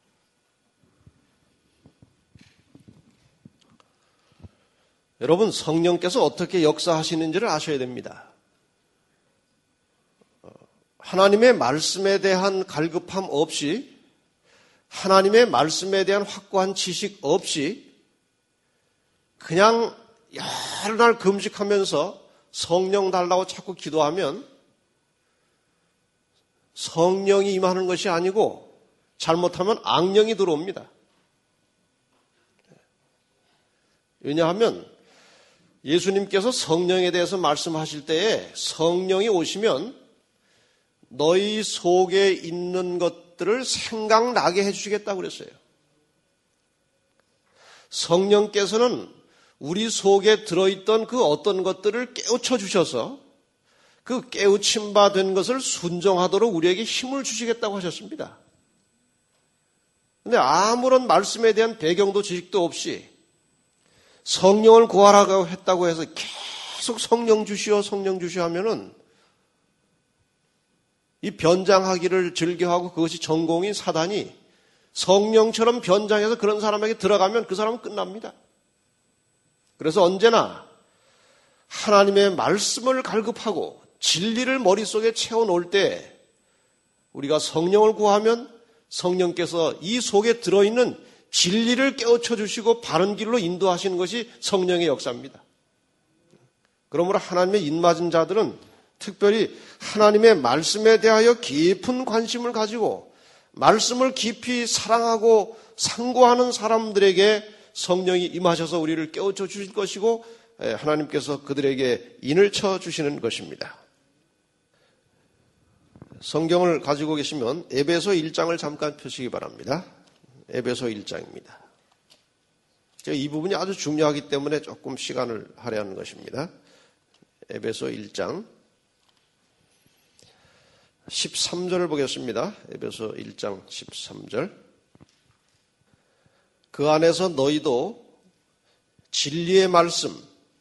여러분, 성령께서 어떻게 역사하시는지를 아셔야 됩니다. 하나님의 말씀에 대한 갈급함 없이, 하나님의 말씀에 대한 확고한 지식 없이 그냥 여러 날 금식하면서 성령 달라고 자꾸 기도하면 성령이 임하는 것이 아니고 잘못하면 악령이 들어옵니다. 왜냐하면 예수님께서 성령에 대해서 말씀하실 때에 성령이 오시면 너희 속에 있는 것들을 생각나게 해주시겠다고 그랬어요. 성령께서는 우리 속에 들어있던 그 어떤 것들을 깨우쳐 주셔서 그 깨우침 바 된 것을 순종하도록 우리에게 힘을 주시겠다고 하셨습니다. 그런데 아무런 말씀에 대한 배경도 지식도 없이 성령을 구하라고 했다고 해서 계속 성령 주시오 성령 주시오 하면은 이 변장하기를 즐겨하고 그것이 전공인 사단이 성령처럼 변장해서 그런 사람에게 들어가면 그 사람은 끝납니다. 그래서 언제나 하나님의 말씀을 갈급하고 진리를 머릿속에 채워놓을 때 우리가 성령을 구하면 성령께서 이 속에 들어있는 진리를 깨우쳐 주시고 바른 길로 인도하시는 것이 성령의 역사입니다. 그러므로 하나님의 인맞은 자들은 특별히 하나님의 말씀에 대하여 깊은 관심을 가지고 말씀을 깊이 사랑하고 상고하는 사람들에게 성령이 임하셔서 우리를 깨우쳐 주실 것이고 하나님께서 그들에게 인을 쳐 주시는 것입니다. 성경을 가지고 계시면 에베소 일 장을 잠깐 펴시기 바랍니다. 에베소 일 장입니다. 제가 이 부분이 아주 중요하기 때문에 조금 시간을 할애하는 것입니다. 에베소 일 장 십삼 절을 보겠습니다. 에베소 일 장 십삼 절. 그 안에서 너희도 진리의 말씀,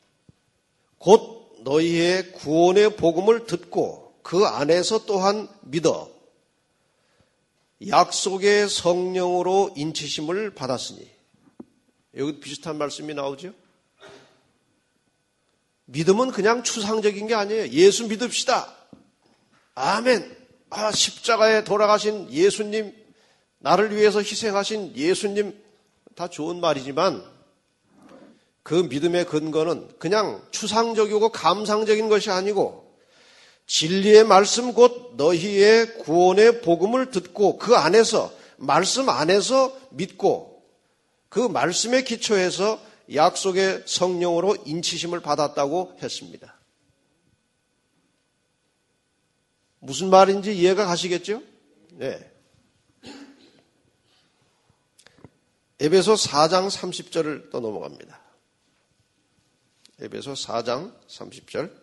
곧 너희의 구원의 복음을 듣고 그 안에서 또한 믿어 약속의 성령으로 인치심을 받았으니. 여기 비슷한 말씀이 나오죠. 믿음은 그냥 추상적인 게 아니에요. 예수 믿읍시다. 아멘. 아, 십자가에 돌아가신 예수님, 나를 위해서 희생하신 예수님, 다 좋은 말이지만 그 믿음의 근거는 그냥 추상적이고 감상적인 것이 아니고 진리의 말씀 곧 너희의 구원의 복음을 듣고 그 안에서, 말씀 안에서 믿고 그 말씀의 기초에서 약속의 성령으로 인치심을 받았다고 했습니다. 무슨 말인지 이해가 가시겠죠? 네. 에베소 사 장 삼십 절을 또 넘어갑니다. 에베소 사 장 삼십 절.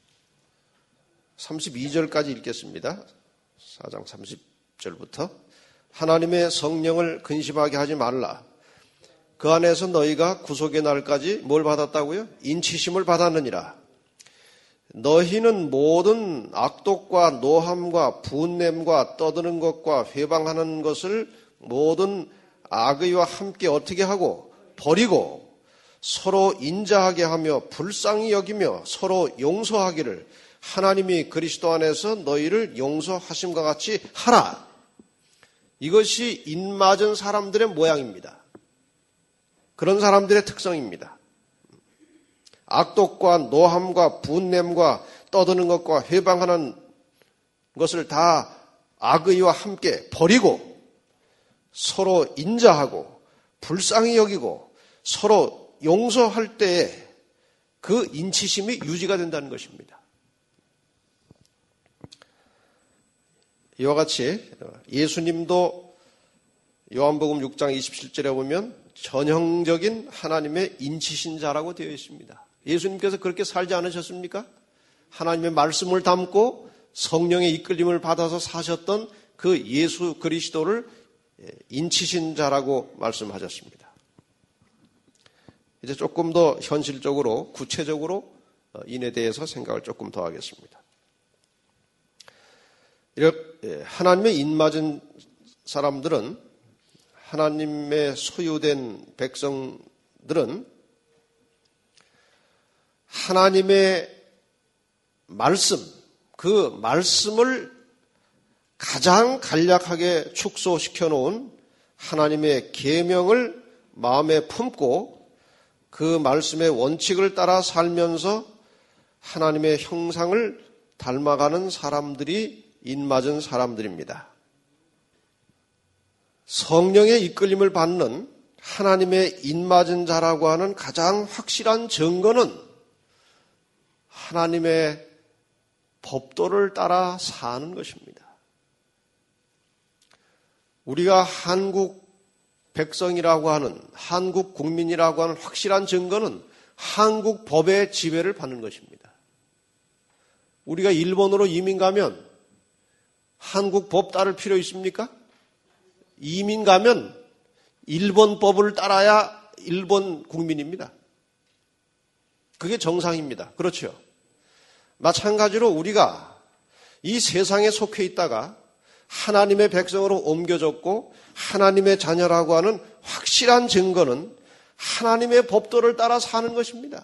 삼십이 절까지 읽겠습니다. 사 장 삼십 절부터. 하나님의 성령을 근심하게 하지 말라. 그 안에서 너희가 구속의 날까지 뭘 받았다고요? 인치심을 받았느니라. 너희는 모든 악독과 노함과 분냄과 떠드는 것과 회방하는 것을 모든 악의와 함께 어떻게 하고 버리고 서로 인자하게 하며 불쌍히 여기며 서로 용서하기를 하나님이 그리스도 안에서 너희를 용서하심과 같이 하라. 이것이 인맞은 사람들의 모양입니다. 그런 사람들의 특성입니다. 악독과 노함과 분냄과 떠드는 것과 회방하는 것을 다 악의와 함께 버리고 서로 인자하고 불쌍히 여기고 서로 용서할 때에 그 인치심이 유지가 된다는 것입니다. 이와 같이 예수님도 요한복음 육 장 이십칠 절에 보면 전형적인 하나님의 인치신 자라고 되어 있습니다. 예수님께서 그렇게 살지 않으셨습니까? 하나님의 말씀을 담고 성령의 이끌림을 받아서 사셨던 그 예수 그리스도를 인치신 자라고 말씀하셨습니다. 이제 조금 더 현실적으로 구체적으로 인에 대해서 생각을 조금 더 하겠습니다. 이렇게 하나님의 인맞은 사람들은, 하나님의 소유된 백성들은 하나님의 말씀, 그 말씀을 가장 간략하게 축소시켜 놓은 하나님의 계명을 마음에 품고 그 말씀의 원칙을 따라 살면서 하나님의 형상을 닮아가는 사람들이 인맞은 사람들입니다. 성령의 이끌림을 받는 하나님의 인맞은 자라고 하는 가장 확실한 증거는 하나님의 법도를 따라 사는 것입니다. 우리가 한국 백성이라고 하는, 한국 국민이라고 하는 확실한 증거는 한국 법의 지배를 받는 것입니다. 우리가 일본으로 이민 가면 한국 법 따를 필요 있습니까? 이민 가면 일본 법을 따라야 일본 국민입니다. 그게 정상입니다. 그렇죠? 마찬가지로 우리가 이 세상에 속해 있다가 하나님의 백성으로 옮겨졌고 하나님의 자녀라고 하는 확실한 증거는 하나님의 법도를 따라 사는 것입니다.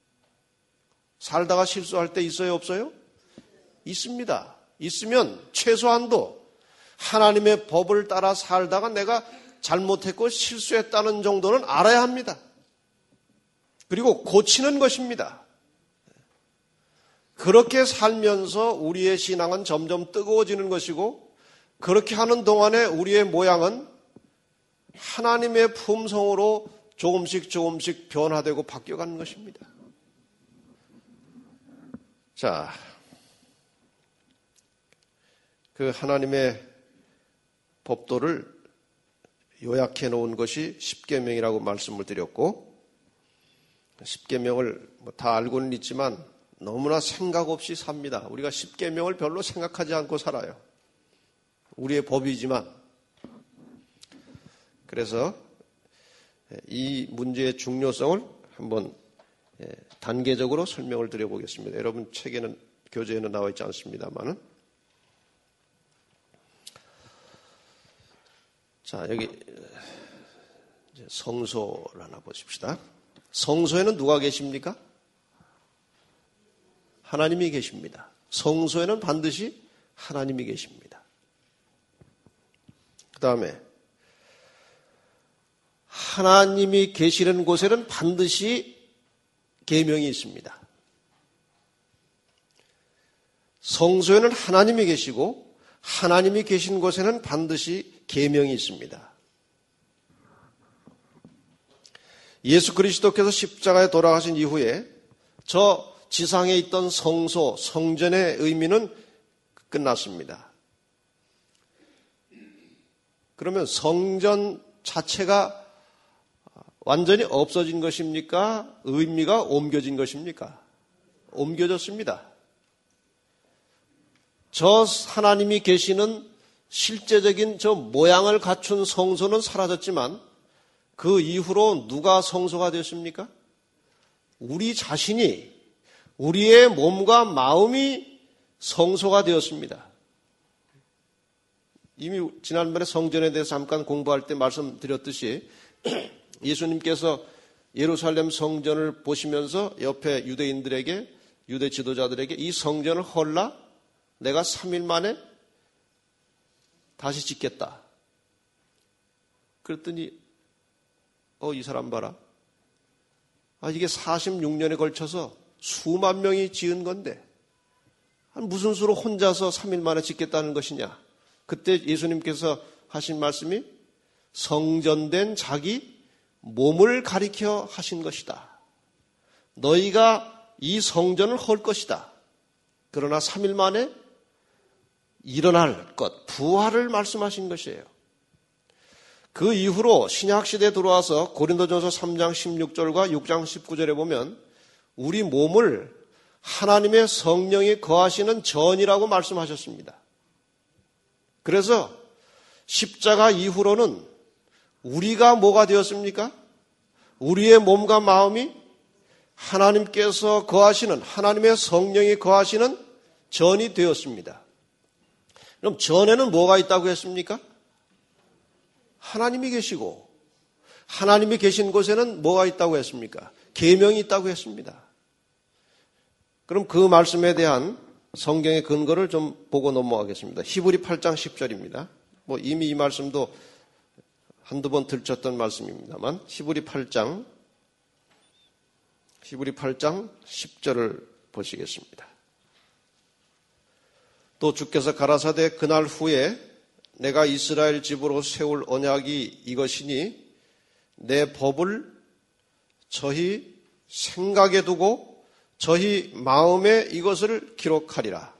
살다가 실수할 때 있어요, 없어요? 있습니다. 있으면 최소한도 하나님의 법을 따라 살다가 내가 잘못했고 실수했다는 정도는 알아야 합니다. 그리고 고치는 것입니다. 그렇게 살면서 우리의 신앙은 점점 뜨거워지는 것이고, 그렇게 하는 동안에 우리의 모양은 하나님의 품성으로 조금씩 조금씩 변화되고 바뀌어가는 것입니다. 자, 그 하나님의 법도를 요약해 놓은 것이 십계명이라고 말씀을 드렸고, 십계명을 뭐 다 알고는 있지만 너무나 생각 없이 삽니다. 우리가 십계명을 별로 생각하지 않고 살아요. 우리의 법이지만. 그래서 이 문제의 중요성을 한번 단계적으로 설명을 드려보겠습니다. 여러분 책에는, 교재에는 나와 있지 않습니다만은. 자, 여기 성소를 하나 보십시다. 성소에는 누가 계십니까? 하나님이 계십니다. 성소에는 반드시 하나님이 계십니다. 그 다음에 하나님이 계시는 곳에는 반드시 계명이 있습니다. 성소에는 하나님이 계시고 하나님이 계신 곳에는 반드시 계명이 있습니다. 예수 그리스도께서 십자가에 돌아가신 이후에 저 지상에 있던 성소, 성전의 의미는 끝났습니다. 그러면 성전 자체가 완전히 없어진 것입니까? 의미가 옮겨진 것입니까? 옮겨졌습니다. 저 하나님이 계시는 실제적인 저 모양을 갖춘 성소는 사라졌지만 그 이후로 누가 성소가 되었습니까? 우리 자신이, 우리의 몸과 마음이 성소가 되었습니다. 이미 지난번에 성전에 대해서 잠깐 공부할 때 말씀드렸듯이 예수님께서 예루살렘 성전을 보시면서 옆에 유대인들에게, 유대 지도자들에게 이 성전을 헐라 내가 삼 일 만에 다시 짓겠다. 그랬더니 어, 이 사람 봐라. 아, 이게 사십육 년에 걸쳐서 수만 명이 지은 건데 무슨 수로 혼자서 삼 일 만에 짓겠다는 것이냐. 그때 예수님께서 하신 말씀이 성전된 자기 몸을 가리켜 하신 것이다. 너희가 이 성전을 헐 것이다. 그러나 삼 일 만에 일어날 것, 부활을 말씀하신 것이에요. 그 이후로 신약시대에 들어와서 고린도전서 삼 장 십육 절과 육 장 십구 절에 보면 우리 몸을 하나님의 성령이 거하시는 전이라고 말씀하셨습니다. 그래서 십자가 이후로는 우리가 뭐가 되었습니까? 우리의 몸과 마음이 하나님께서 거하시는, 하나님의 성령이 거하시는 전이 되었습니다. 그럼 전에는 뭐가 있다고 했습니까? 하나님이 계시고, 하나님이 계신 곳에는 뭐가 있다고 했습니까? 계명이 있다고 했습니다. 그럼 그 말씀에 대한 성경의 근거를 좀 보고 넘어가겠습니다. 히브리 팔 장 십 절입니다. 뭐 이미 이 말씀도 한두 번 들쳤던 말씀입니다만 히브리 팔 장 히브리 팔 장 십 절을 보시겠습니다. 또 주께서 가라사대 그날 후에 내가 이스라엘 집으로 세울 언약이 이것이니 내 법을 저희 생각에 두고 저희 마음에 이것을 기록하리라.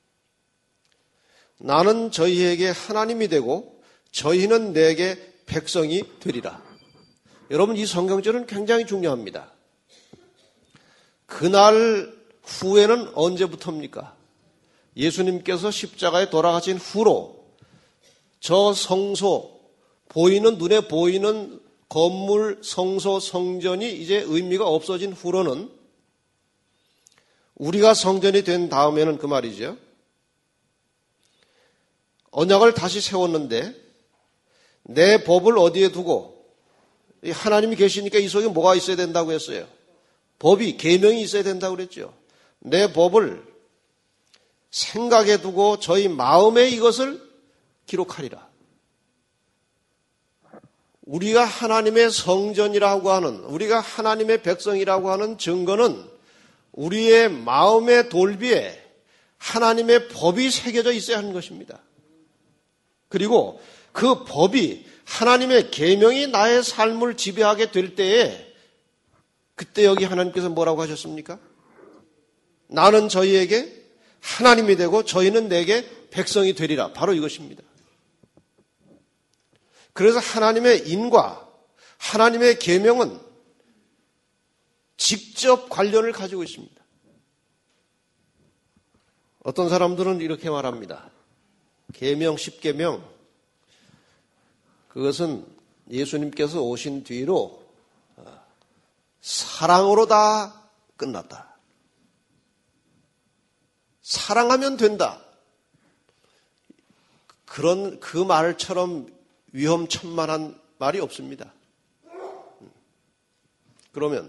나는 저희에게 하나님이 되고 저희는 내게 백성이 되리라. 여러분, 이 성경절은 굉장히 중요합니다. 그날 후에는 언제부터입니까? 예수님께서 십자가에 돌아가신 후로 저 성소, 보이는, 눈에 보이는 건물, 성소, 성전이 이제 의미가 없어진 후로는 우리가 성전이 된 다음에는 그 말이죠. 언약을 다시 세웠는데 내 법을 어디에 두고, 하나님이 계시니까 이 속에 뭐가 있어야 된다고 했어요? 법이, 계명이 있어야 된다고 그랬죠. 내 법을 생각에 두고 저희 마음에 이것을 기록하리라. 우리가 하나님의 성전이라고 하는, 우리가 하나님의 백성이라고 하는 증거는 우리의 마음의 돌비에 하나님의 법이 새겨져 있어야 하는 것입니다. 그리고 그 법이, 하나님의 계명이 나의 삶을 지배하게 될 때에 그때 여기 하나님께서 뭐라고 하셨습니까? 나는 저희에게 하나님이 되고 저희는 내게 백성이 되리라. 바로 이것입니다. 그래서 하나님의 인과 하나님의 계명은 직접 관련을 가지고 있습니다. 어떤 사람들은 이렇게 말합니다. 계명, 십계명, 그것은 예수님께서 오신 뒤로 사랑으로 다 끝났다. 사랑하면 된다. 그런 그 말처럼 위험천만한 말이 없습니다. 그러면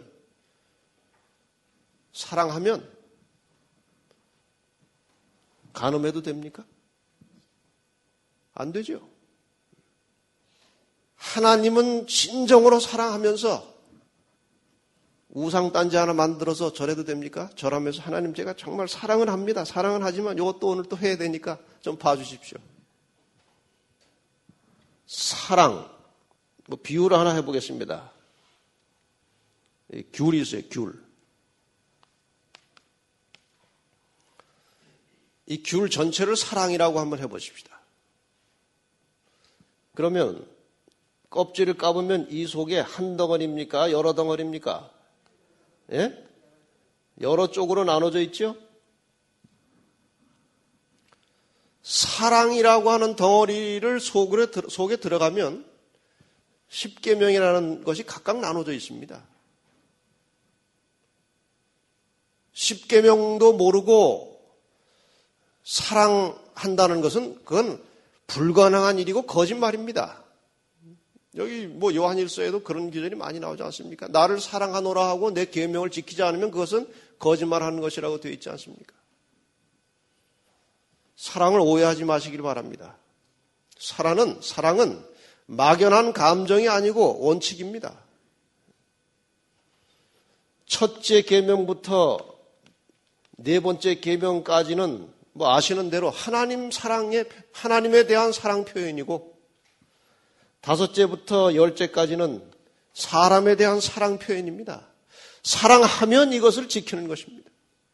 사랑하면 간음해도 됩니까? 안 되죠. 하나님은 진정으로 사랑하면서 우상단지 하나 만들어서 절해도 됩니까? 절하면서 하나님 제가 정말 사랑을 합니다. 사랑은 하지만 이것도 오늘 또 해야 되니까 좀 봐주십시오. 사랑, 뭐 비유를 하나 해보겠습니다. 귤이 있어요, 귤. 이 귤 전체를 사랑이라고 한번 해보십시다. 그러면 껍질을 까보면 이 속에 한 덩어리입니까? 여러 덩어리입니까? 예? 여러 쪽으로 나눠져 있죠? 사랑이라고 하는 덩어리를 속으로, 속에 들어가면 십계명이라는 것이 각각 나눠져 있습니다. 십계명도 모르고 사랑한다는 것은 그건 불가능한 일이고 거짓말입니다. 여기 뭐 요한일서에도 그런 기절이 많이 나오지 않습니까? 나를 사랑하노라 하고 내 계명을 지키지 않으면 그것은 거짓말하는 것이라고 되어 있지 않습니까? 사랑을 오해하지 마시길 바랍니다. 사랑은 사랑은 막연한 감정이 아니고 원칙입니다. 첫째 계명부터 네 번째 계명까지는 뭐 아시는 대로 하나님 사랑에 하나님에 대한 사랑 표현이고, 다섯째부터 열째까지는 사람에 대한 사랑 표현입니다. 사랑하면 이것을 지키는 것입니다.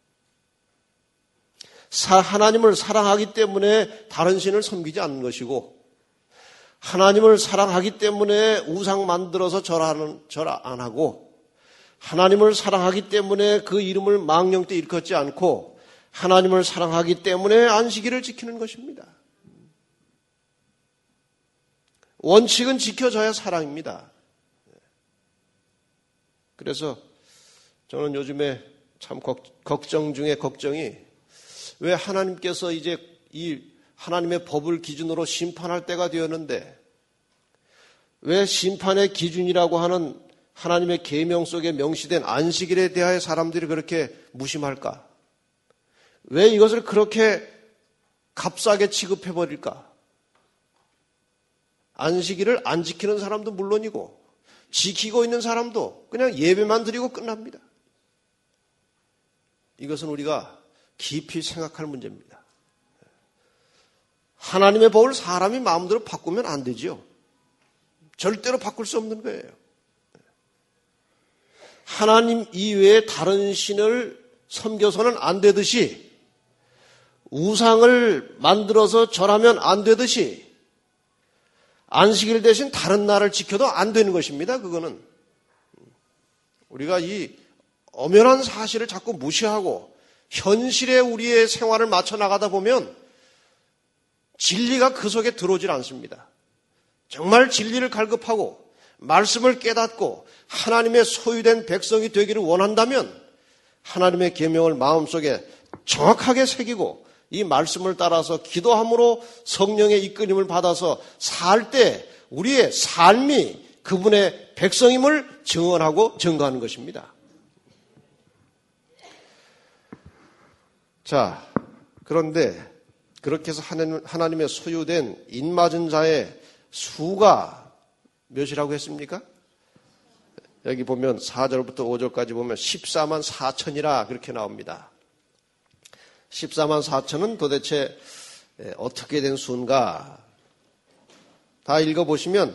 하나님을 사랑하기 때문에 다른 신을 섬기지 않는 것이고, 하나님을 사랑하기 때문에 우상 만들어서 절하는, 절 안 하고, 하나님을 사랑하기 때문에 그 이름을 망령 때 일컫지 않고, 하나님을 사랑하기 때문에 안식일을 지키는 것입니다. 원칙은 지켜져야 사랑입니다. 그래서 저는 요즘에 참 걱정 중에 걱정이, 왜 하나님께서 이제 이 하나님의 법을 기준으로 심판할 때가 되었는데 왜 심판의 기준이라고 하는 하나님의 계명 속에 명시된 안식일에 대하여 사람들이 그렇게 무심할까? 왜 이것을 그렇게 값싸게 취급해버릴까? 안식일을 안 지키는 사람도 물론이고 지키고 있는 사람도 그냥 예배만 드리고 끝납니다. 이것은 우리가 깊이 생각할 문제입니다. 하나님의 법을 사람이 마음대로 바꾸면 안 되지요. 절대로 바꿀 수 없는 거예요. 하나님 이외에 다른 신을 섬겨서는 안 되듯이, 우상을 만들어서 절하면 안 되듯이, 안식일 대신 다른 날을 지켜도 안 되는 것입니다. 그거는 우리가 이 엄연한 사실을 자꾸 무시하고 현실에 우리의 생활을 맞춰 나가다 보면 진리가 그 속에 들어오질 않습니다. 정말 진리를 갈급하고 말씀을 깨닫고 하나님의 소유된 백성이 되기를 원한다면 하나님의 계명을 마음속에 정확하게 새기고 이 말씀을 따라서 기도함으로 성령의 이끌림을 받아서 살 때 우리의 삶이 그분의 백성임을 증언하고 증거하는 것입니다. 자, 그런데 그렇게 해서 하나님의 소유된 인맞은 자의 수가 몇이라고 했습니까? 여기 보면 사 절부터 오 절까지 보면 십사만 사천이라 그렇게 나옵니다. 십사만 사천은 도대체 어떻게 된 수인가? 다 읽어보시면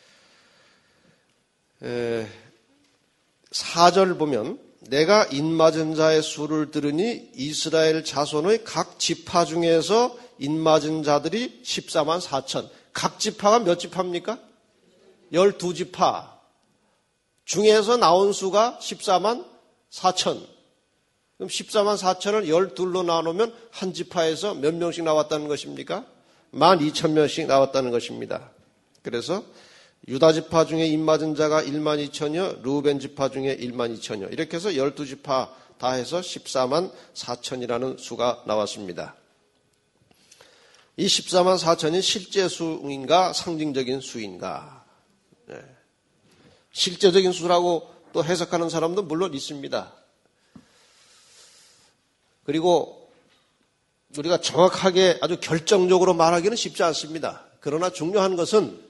사 절 보면 내가 인맞은 자의 수를 들으니 이스라엘 자손의 각 지파 중에서 인맞은 자들이 십사만 사천. 각 지파가 몇 지파입니까? 열두 지파 중에서 나온 수가 십사만 사천. 그럼 십사만 사천을 열둘로 나누면 한 지파에서 몇 명씩 나왔다는 것입니까? 만 이천 명씩 나왔다는 것입니다. 그래서 유다 지파 중에 인맞은 자가 일만 이천여, 르우벤 지파 중에 일만 이천여, 이렇게 해서 열두 지파 다 해서 십사만 사천이라는 수가 나왔습니다. 이 십사만 사천이 실제 수인가 상징적인 수인가? 네. 실제적인 수라고 또 해석하는 사람도 물론 있습니다. 그리고 우리가 정확하게 아주 결정적으로 말하기는 쉽지 않습니다. 그러나 중요한 것은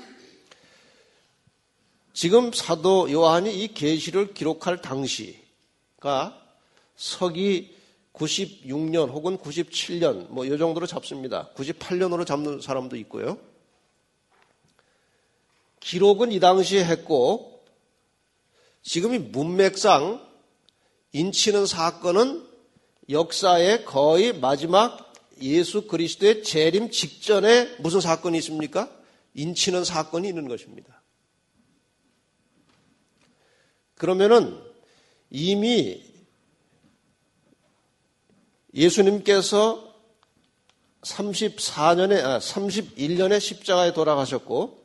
지금 사도 요한이 이 계시를 기록할 당시가 서기 구십육 년 혹은 구십칠 년 뭐 이 정도로 잡습니다. 구십팔 년으로 잡는 사람도 있고요. 기록은 이 당시에 했고 지금 이 문맥상 인치는 사건은 역사의 거의 마지막 예수 그리스도의 재림 직전에 무슨 사건이 있습니까? 인치는 사건이 있는 것입니다. 그러면은 이미 예수님께서 삼십사 년에, 아, 삼십일 년에 십자가에 돌아가셨고,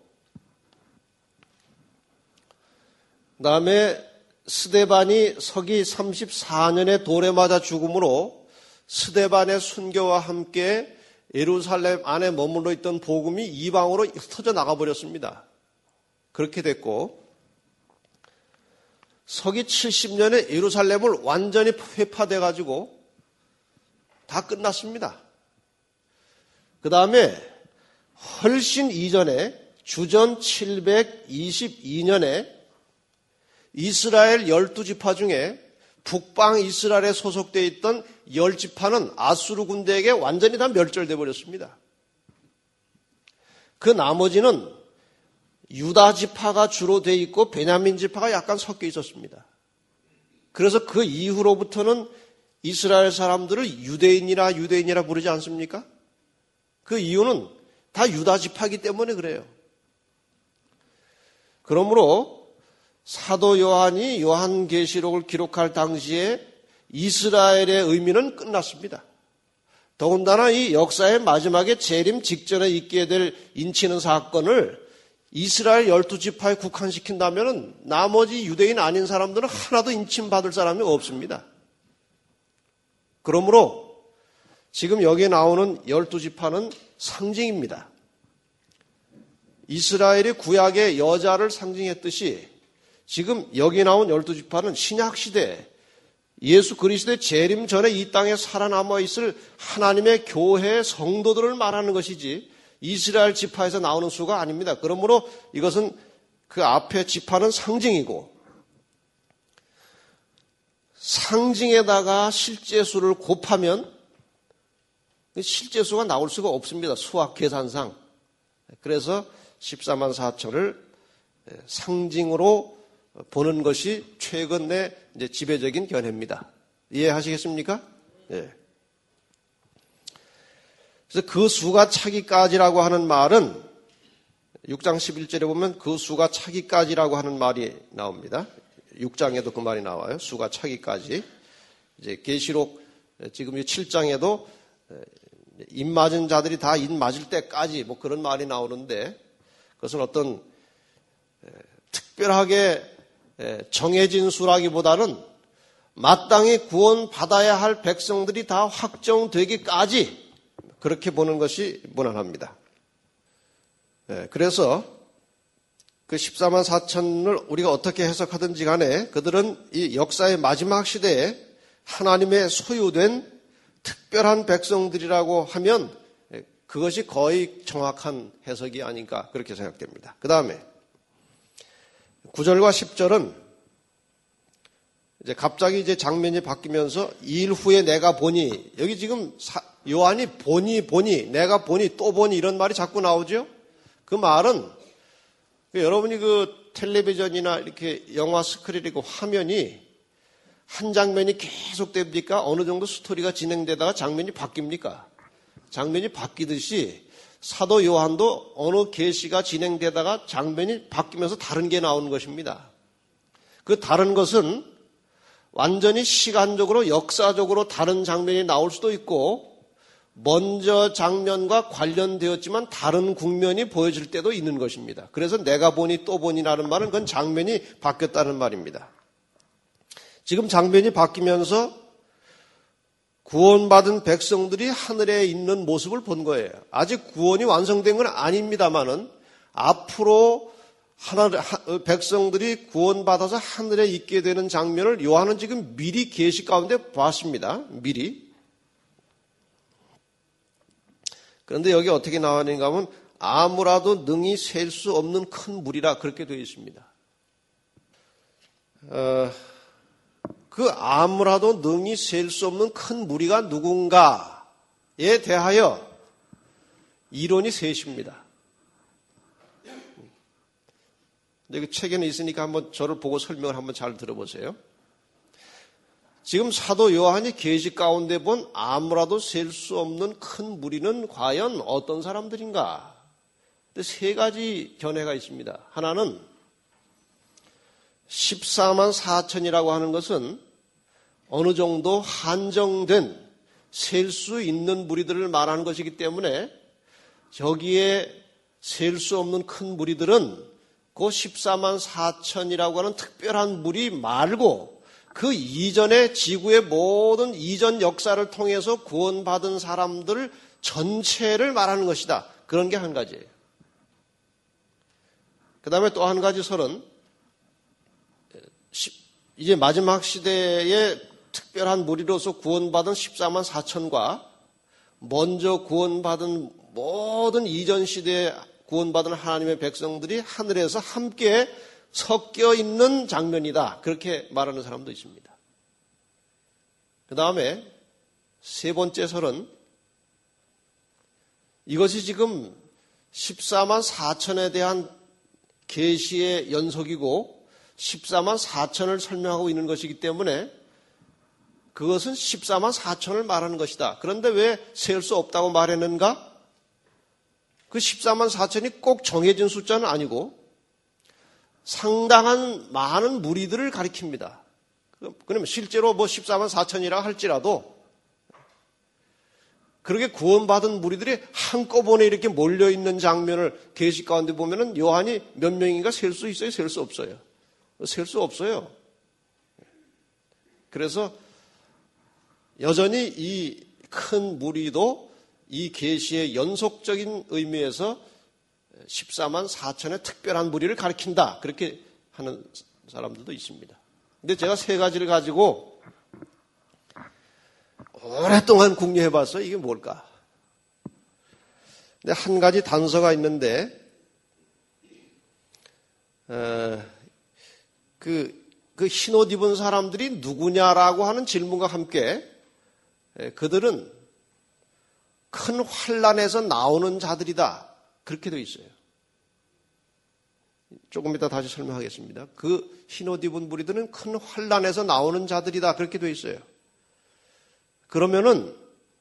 그 다음에 스데반이 서기 삼십사 년에 돌에 맞아 죽음으로 스데반의 순교와 함께 예루살렘 안에 머물러 있던 복음이 이방으로 흩어져 나가버렸습니다. 그렇게 됐고, 서기 칠십 년에 예루살렘을 완전히 회파돼가지고 다 끝났습니다. 그 다음에 훨씬 이전에 주전 칠백이십이 년에 이스라엘 열두 지파 중에 북방 이스라엘에 소속되어 있던 열 지파는 아수르 군대에게 완전히 다 멸절돼 버렸습니다. 그 나머지는 유다 지파가 주로 돼 있고 베냐민 지파가 약간 섞여 있었습니다. 그래서 그 이후로부터는 이스라엘 사람들을 유대인이라 유대인이라 부르지 않습니까? 그 이유는 다 유다 지파이기 때문에 그래요. 그러므로 사도 요한이 요한계시록을 기록할 당시에 이스라엘의 의미는 끝났습니다. 더군다나 이 역사의 마지막에 재림 직전에 있게 될 인치는 사건을 이스라엘 열두 지파에 국한시킨다면 나머지 유대인 아닌 사람들은 하나도 인침받을 사람이 없습니다. 그러므로 지금 여기에 나오는 열두 지파는 상징입니다. 이스라엘이 구약의 여자를 상징했듯이 지금 여기 나온 열두 지파는 신약시대 예수 그리스도의 재림 전에 이 땅에 살아남아 있을 하나님의 교회 성도들을 말하는 것이지 이스라엘 지파에서 나오는 수가 아닙니다. 그러므로 이것은 그 앞에 지파는 상징이고 상징에다가 실제 수를 곱하면 실제 수가 나올 수가 없습니다. 수학 계산상. 그래서 십사만 사천을 상징으로 보는 것이 최근의 이제 지배적인 견해입니다. 이해하시겠습니까? 예. 그래서 그 수가 차기까지라고 하는 말은 육 장 십일 절에 보면 그 수가 차기까지라고 하는 말이 나옵니다. 육 장에도 그 말이 나와요. 수가 차기까지. 이제 계시록 지금 칠 장에도 입 맞은 자들이 다 입 맞을 때까지 뭐 그런 말이 나오는데 그것은 어떤 특별하게 정해진 수라기보다는 마땅히 구원받아야 할 백성들이 다 확정되기까지 그렇게 보는 것이 무난합니다. 그래서 그 십사만 사천을 우리가 어떻게 해석하든지 간에 그들은 이 역사의 마지막 시대에 하나님의 소유된 특별한 백성들이라고 하면 그것이 거의 정확한 해석이 아닌가 그렇게 생각됩니다. 그 다음에 구 절과 십 절은 이제 갑자기 이제 장면이 바뀌면서 이 일 후에 내가 보니 여기 지금 사, 요한이 보니 보니 내가 보니 또 보니 이런 말이 자꾸 나오죠. 그 말은 여러분이 그 텔레비전이나 이렇게 영화 스크린이고 화면이 한 장면이 계속 됩니까? 어느 정도 스토리가 진행되다가 장면이 바뀝니까? 장면이 바뀌듯이 사도 요한도 어느 계시가 진행되다가 장면이 바뀌면서 다른 게 나오는 것입니다. 그 다른 것은 완전히 시간적으로 역사적으로 다른 장면이 나올 수도 있고 먼저 장면과 관련되었지만 다른 국면이 보여질 때도 있는 것입니다. 그래서 내가 보니 또 보니라는 말은 그건 장면이 바뀌었다는 말입니다. 지금 장면이 바뀌면서 구원받은 백성들이 하늘에 있는 모습을 본 거예요. 아직 구원이 완성된 건 아닙니다만은 앞으로 하늘, 백성들이 구원받아서 하늘에 있게 되는 장면을 요한은 지금 미리 계시 가운데 봤습니다. 미리. 그런데 여기 어떻게 나왔는가 하면 아무라도 능히 셀 수 없는 큰 물이라 그렇게 되어 있습니다. 어, 그 아무라도 능히 셀 수 없는 큰 무리가 누군가에 대하여 이론이 셋입니다. 여기 책에는 있으니까 한번 저를 보고 설명을 한번 잘 들어보세요. 지금 사도 요한이 계시 가운데 본 아무라도 셀 수 없는 큰 무리는 과연 어떤 사람들인가? 세 가지 견해가 있습니다. 하나는 십사만 사천이라고 하는 것은 어느 정도 한정된 셀 수 있는 무리들을 말하는 것이기 때문에 저기에 셀 수 없는 큰 무리들은 그 십사만 사천이라고 하는 특별한 무리 말고 그 이전의 지구의 모든 이전 역사를 통해서 구원받은 사람들 전체를 말하는 것이다. 그런 게 한 가지예요. 그 다음에 또 한 가지 설은 이제 마지막 시대에 특별한 무리로서 구원받은 십사만 사천과 먼저 구원받은 모든 이전 시대에 구원받은 하나님의 백성들이 하늘에서 함께 섞여 있는 장면이다. 그렇게 말하는 사람도 있습니다. 그 다음에 세 번째 설은 이것이 지금 십사만 사천에 대한 계시의 연속이고 십사만 사천을 설명하고 있는 것이기 때문에 그것은 십사만 사천을 말하는 것이다. 그런데 왜 셀 수 없다고 말했는가? 그 십사만 사천이 꼭 정해진 숫자는 아니고 상당한 많은 무리들을 가리킵니다. 그러면 실제로 뭐 십사만 사천이라 할지라도 그렇게 구원받은 무리들이 한꺼번에 이렇게 몰려있는 장면을 계시 가운데 보면은 요한이 몇 명인가 셀 수 있어요? 셀 수 없어요? 셀 수 없어요. 그래서 여전히 이 큰 무리도 이 계시의 연속적인 의미에서 십사만 사천의 특별한 무리를 가리킨다. 그렇게 하는 사람들도 있습니다. 근데 제가 세 가지를 가지고 오랫동안 궁리해 봤어요. 이게 뭘까? 근데 한 가지 단서가 있는데, 어, 그, 그 흰옷 입은 사람들이 누구냐라고 하는 질문과 함께 그들은 큰 환난에서 나오는 자들이다. 그렇게 되어 있어요. 조금 이따 다시 설명하겠습니다. 그 흰옷 입은 무리들은 큰 환난에서 나오는 자들이다. 그렇게 되어 있어요. 그러면은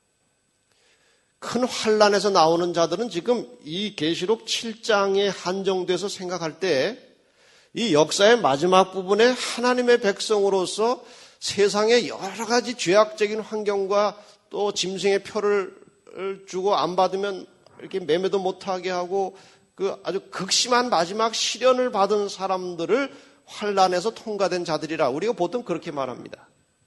큰 환난에서 나오는 자들은 지금 이 계시록 칠 장에 한정돼서 생각할 때 이 역사의 마지막 부분에 하나님의 백성으로서 세상의 여러 가지 죄악적인 환경과 또 짐승의 표를 주고 안 받으면 이렇게 매매도 못하게 하고 그 아주 극심한 마지막 시련을 받은 사람들을 환난에서 통과된 자들이라 우리가 보통 그렇게 말합니다.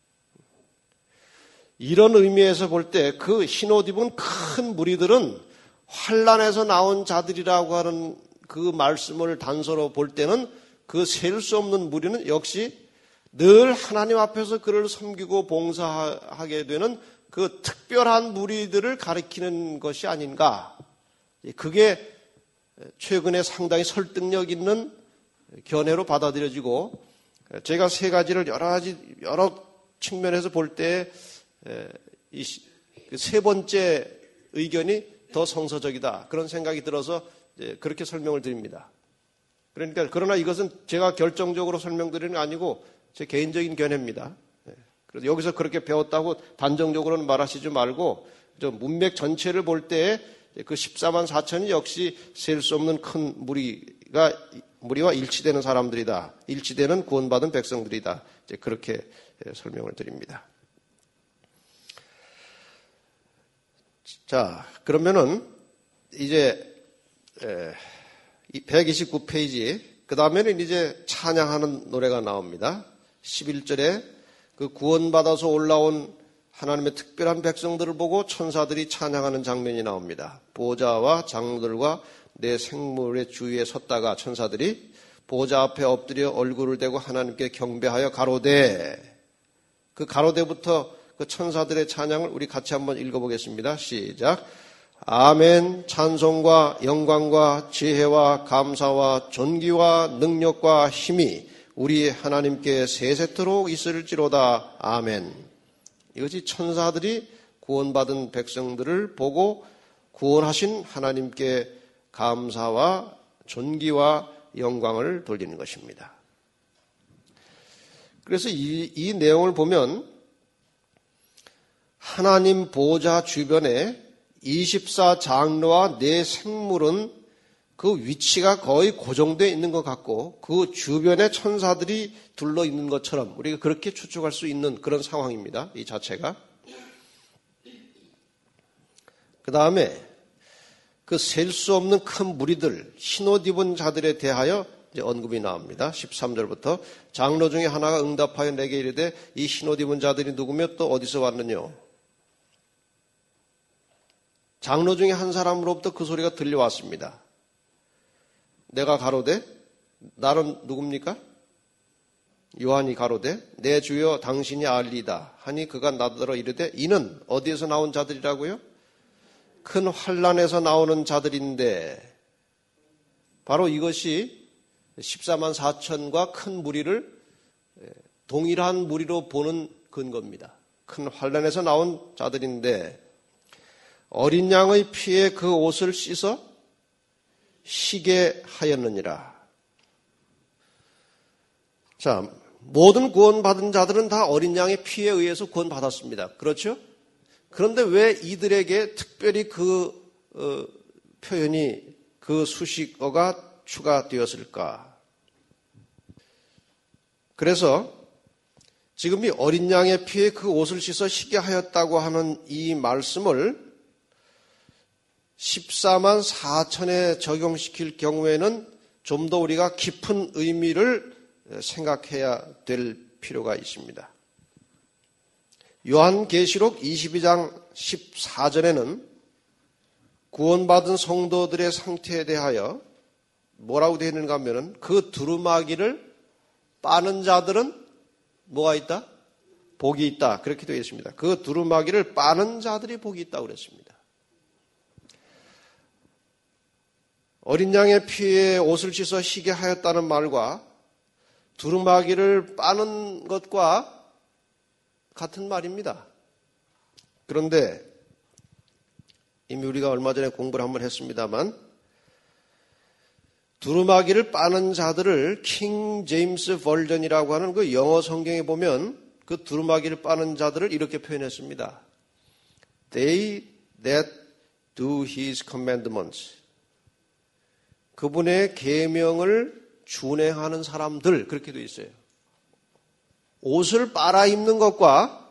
이런 의미에서 볼 때 그 흰옷 입은 큰 무리들은 환난에서 나온 자들이라고 하는 그 말씀을 단서로 볼 때는 그 셀 수 없는 무리는 역시 늘 하나님 앞에서 그를 섬기고 봉사하게 되는 그 특별한 무리들을 가리키는 것이 아닌가. 그게 최근에 상당히 설득력 있는 견해로 받아들여지고 제가 세 가지를 여러 가지 여러 측면에서 볼 때 이 세 번째 의견이 더 성서적이다. 그런 생각이 들어서 그렇게 설명을 드립니다. 그러니까 그러나 이것은 제가 결정적으로 설명드리는 게 아니고 제 개인적인 견해입니다. 그래서 여기서 그렇게 배웠다고 단정적으로는 말하시지 말고 저 문맥 전체를 볼 때 그 십사만 사천이 역시 셀 수 없는 큰 무리가 무리와 일치되는 사람들이다. 일치되는 구원받은 백성들이다. 이제 그렇게 설명을 드립니다. 자, 그러면은 이제 백이십구 페이지 그 다음에는 이제 찬양하는 노래가 나옵니다. 십일 절에 그 구원받아서 올라온 하나님의 특별한 백성들을 보고 천사들이 찬양하는 장면이 나옵니다. 보좌와 장로들과 내 생물의 주위에 섰다가 천사들이 보좌 앞에 엎드려 얼굴을 대고 하나님께 경배하여 가로되, 그 가로되부터 그 천사들의 찬양을 우리 같이 한번 읽어보겠습니다. 시작. 아멘. 찬송과 영광과 지혜와 감사와 존귀와 능력과 힘이 우리 하나님께 세세토록 있을지로다. 아멘. 이것이 천사들이 구원받은 백성들을 보고 구원하신 하나님께 감사와 존귀와 영광을 돌리는 것입니다. 그래서 이, 이 내용을 보면 하나님 보좌 주변에 이십사 장로와 네 생물은 그 위치가 거의 고정되어 있는 것 같고 그 주변에 천사들이 둘러 있는 것처럼 우리가 그렇게 추측할 수 있는 그런 상황입니다. 이 자체가. 그 다음에 그 셀 수 없는 큰 무리들, 흰옷 입은 자들에 대하여 이제 언급이 나옵니다. 십삼 절부터 장로 중에 하나가 응답하여 내게 이르되 이 흰옷 입은 자들이 누구며 또 어디서 왔느냐. 장로 중에 한 사람으로부터 그 소리가 들려왔습니다. 내가 가로되 나는 누굽니까? 요한이 가로되 내 주여 당신이 알리다 하니 그가 나더러 이르되 이는 어디에서 나온 자들이라고요? 큰 환난에서 나오는 자들인데 바로 이것이 십사만 사천과 큰 무리를 동일한 무리로 보는 근거입니다. 큰 환난에서 나온 자들인데 어린 양의 피에 그 옷을 씻어 쉬게 하였느니라. 자, 모든 구원받은 자들은 다 어린 양의 피에 의해서 구원받았습니다. 그렇죠? 그런데 왜 이들에게 특별히 그 어, 표현이 그 수식어가 추가되었을까? 그래서 지금 이 어린 양의 피에 그 옷을 씻어 쉬게 하였다고 하는 이 말씀을 십사만 사천에 적용시킬 경우에는 좀 더 우리가 깊은 의미를 생각해야 될 필요가 있습니다. 요한계시록 이십이 장 십사 절에는 구원받은 성도들의 상태에 대하여 뭐라고 되어 있는가 하면 그 두루마기를 빠는 자들은 뭐가 있다? 복이 있다. 그렇게 되어 있습니다. 그 두루마기를 빠는 자들이 복이 있다고 그랬습니다. 어린 양의 피에 옷을 씻어 쉬게 하였다는 말과 두루마기를 빠는 것과 같은 말입니다. 그런데 이미 우리가 얼마 전에 공부를 한번 했습니다만 두루마기를 빠는 자들을 킹 제임스 버전이라고 하는 그 영어 성경에 보면 그 두루마기를 빠는 자들을 이렇게 표현했습니다. They that do his commandments. 그분의 계명을 준행하는 사람들 그렇게 되어 있어요. 옷을 빨아 입는 것과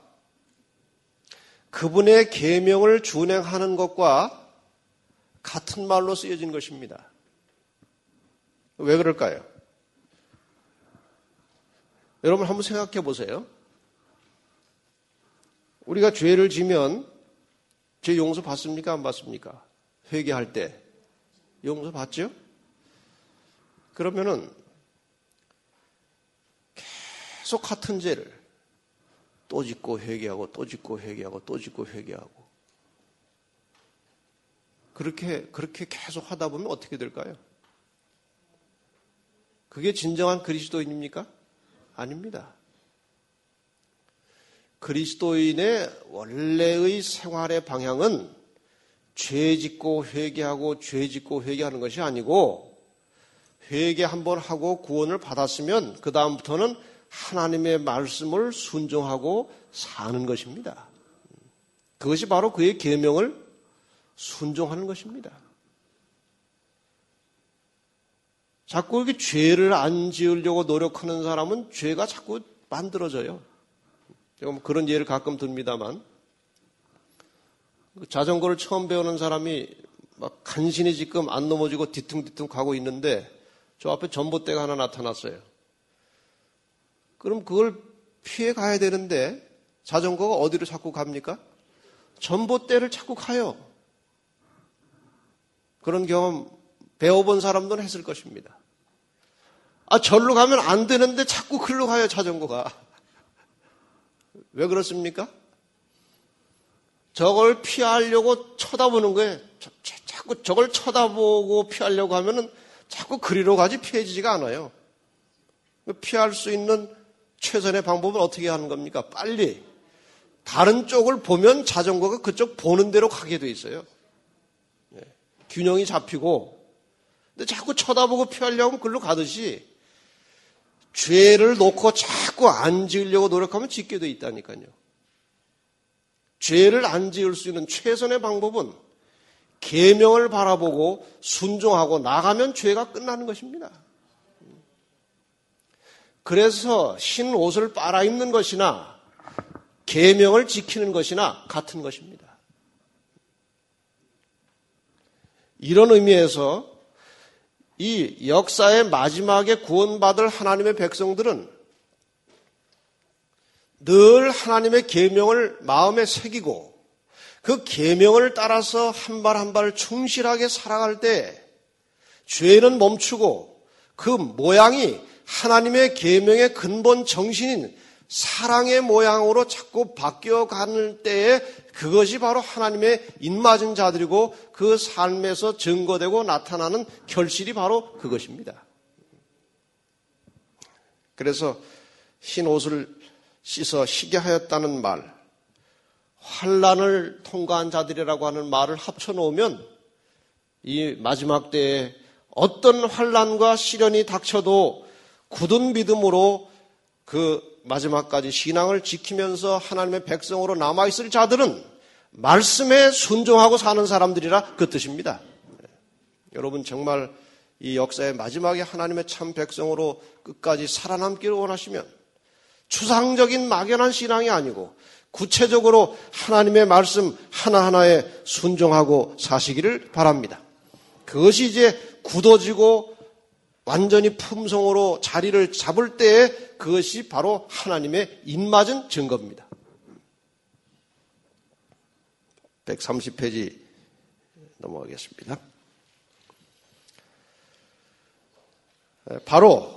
그분의 계명을 준행하는 것과 같은 말로 쓰여진 것입니다. 왜 그럴까요? 여러분 한번 생각해 보세요. 우리가 죄를 지면 죄 용서 받습니까? 안 받습니까? 회개할 때 용서 받죠? 그러면은 계속 같은 죄를 또 짓고 회개하고 또 짓고 회개하고 또 짓고 회개하고 그렇게 그렇게 계속 하다 보면 어떻게 될까요? 그게 진정한 그리스도인입니까? 아닙니다. 그리스도인의 원래의 생활의 방향은 죄 짓고 회개하고 죄 짓고 회개하는 것이 아니고 회개 한번 하고 구원을 받았으면 그 다음부터는 하나님의 말씀을 순종하고 사는 것입니다. 그것이 바로 그의 계명을 순종하는 것입니다. 자꾸 이렇게 죄를 안 지으려고 노력하는 사람은 죄가 자꾸 만들어져요. 제가 뭐 그런 예를 가끔 듭니다만 자전거를 처음 배우는 사람이 막 간신히 지금 안 넘어지고 뒤뚱뒤뚱 가고 있는데 저 앞에 전봇대가 하나 나타났어요. 그럼 그걸 피해 가야 되는데 자전거가 어디로 자꾸 갑니까? 전봇대를 자꾸 가요. 그런 경험 배워본 사람들은 했을 것입니다. 아, 절로 가면 안 되는데 자꾸 글로 가요, 자전거가. 왜 그렇습니까? 저걸 피하려고 쳐다보는 거예요. 자꾸 저걸 쳐다보고 피하려고 하면은 자꾸 그리로 가지 피해지지가 않아요. 피할 수 있는 최선의 방법은 어떻게 하는 겁니까? 빨리 다른 쪽을 보면 자전거가 그쪽 보는 대로 가게 돼 있어요. 균형이 잡히고 근데 자꾸 쳐다보고 피하려고 하면 글로 가듯이 죄를 놓고 자꾸 안 지으려고 노력하면 짓게 돼 있다니까요. 죄를 안 지을 수 있는 최선의 방법은 계명을 바라보고 순종하고 나가면 죄가 끝나는 것입니다. 그래서 흰 옷을 빨아입는 것이나 계명을 지키는 것이나 같은 것입니다. 이런 의미에서 이 역사의 마지막에 구원받을 하나님의 백성들은 늘 하나님의 계명을 마음에 새기고 그 계명을 따라서 한 발 한 발 충실하게 살아갈 때 죄는 멈추고 그 모양이 하나님의 계명의 근본 정신인 사랑의 모양으로 자꾸 바뀌어가는 때에 그것이 바로 하나님의 입맞은 자들이고 그 삶에서 증거되고 나타나는 결실이 바로 그것입니다. 그래서 흰 옷을 씻어 희게 하였다는 말, 환난을 통과한 자들이라고 하는 말을 합쳐놓으면 이 마지막 때에 어떤 환난과 시련이 닥쳐도 굳은 믿음으로 그 마지막까지 신앙을 지키면서 하나님의 백성으로 남아있을 자들은 말씀에 순종하고 사는 사람들이라 그 뜻입니다. 여러분 정말 이 역사의 마지막에 하나님의 참 백성으로 끝까지 살아남기를 원하시면 추상적인 막연한 신앙이 아니고 구체적으로 하나님의 말씀 하나하나에 순종하고 사시기를 바랍니다. 그것이 이제 굳어지고 완전히 품성으로 자리를 잡을 때에 그것이 바로 하나님의 입맞은 증거입니다. 백삼십 페이지 넘어가겠습니다. 바로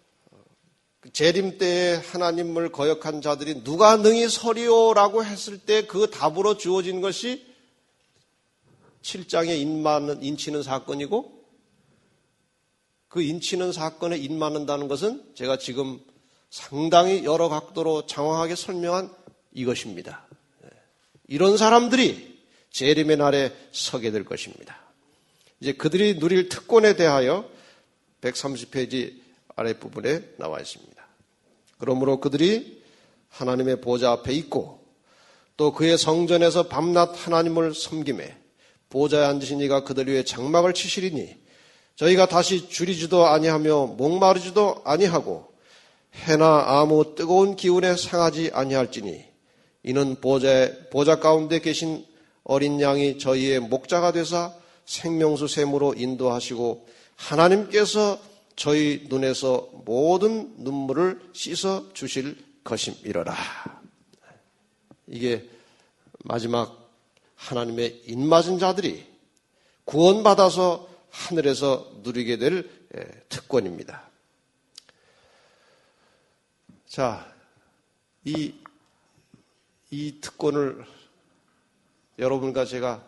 재림 때에 하나님을 거역한 자들이 누가 능히 서리오라고 했을 때 그 답으로 주어진 것이 칠 장에 인맞는, 인치는 사건이고 그 인치는 사건에 인맞는다는 것은 제가 지금 상당히 여러 각도로 장황하게 설명한 이것입니다. 이런 사람들이 재림의 날에 서게 될 것입니다. 이제 그들이 누릴 특권에 대하여 백삼십 페이지 아랫부분에 나와 있습니다. 그러므로 그들이 하나님의 보좌 앞에 있고 또 그의 성전에서 밤낮 하나님을 섬기매 보좌에 앉으신 이가 그들 위에 장막을 치시리니 저희가 다시 줄이지도 아니하며 목마르지도 아니하고 해나 아무 뜨거운 기운에 상하지 아니할지니 이는 보좌, 보좌 가운데 계신 어린 양이 저희의 목자가 되사 생명수 샘으로 인도하시고 하나님께서 저희 눈에서 모든 눈물을 씻어 주실 것임이러라. 이게 마지막 하나님의 입맞은 자들이 구원받아서 하늘에서 누리게 될 특권입니다. 자, 이, 이 특권을 여러분과 제가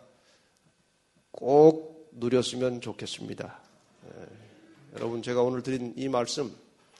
꼭 누렸으면 좋겠습니다. 여러분, 제가 오늘 드린 이 말씀,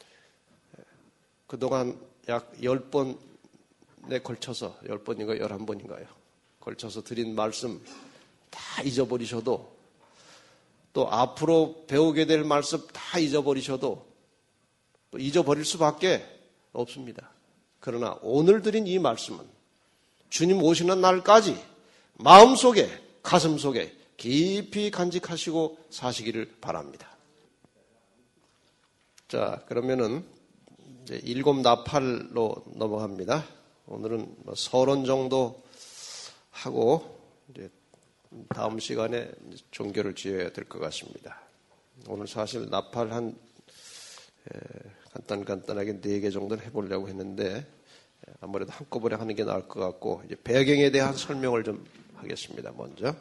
그동안 약 열 번에 걸쳐서, 열 번인가요? 열한 번인가요? 걸쳐서 드린 말씀 다 잊어버리셔도, 또 앞으로 배우게 될 말씀 다 잊어버리셔도, 또 잊어버릴 수밖에 없습니다. 그러나 오늘 드린 이 말씀은 주님 오시는 날까지 마음속에, 가슴속에 깊이 간직하시고 사시기를 바랍니다. 자, 그러면은 이제 일곱 나팔로 넘어갑니다. 오늘은 뭐 서론 정도 하고 이제 다음 시간에 종교를 지어야 될 것 같습니다. 오늘 사실 나팔 한 에, 간단간단하게 네 개 정도는 해보려고 했는데 아무래도 한꺼번에 하는 게 나을 것 같고 이제 배경에 대한 설명을 좀 하겠습니다. 먼저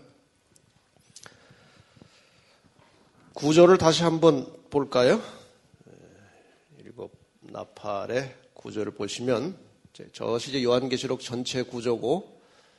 구조를 다시 한번 볼까요? 일곱 나팔의 구조를 보시면 저것이 이제 요한계시록 전체 구조고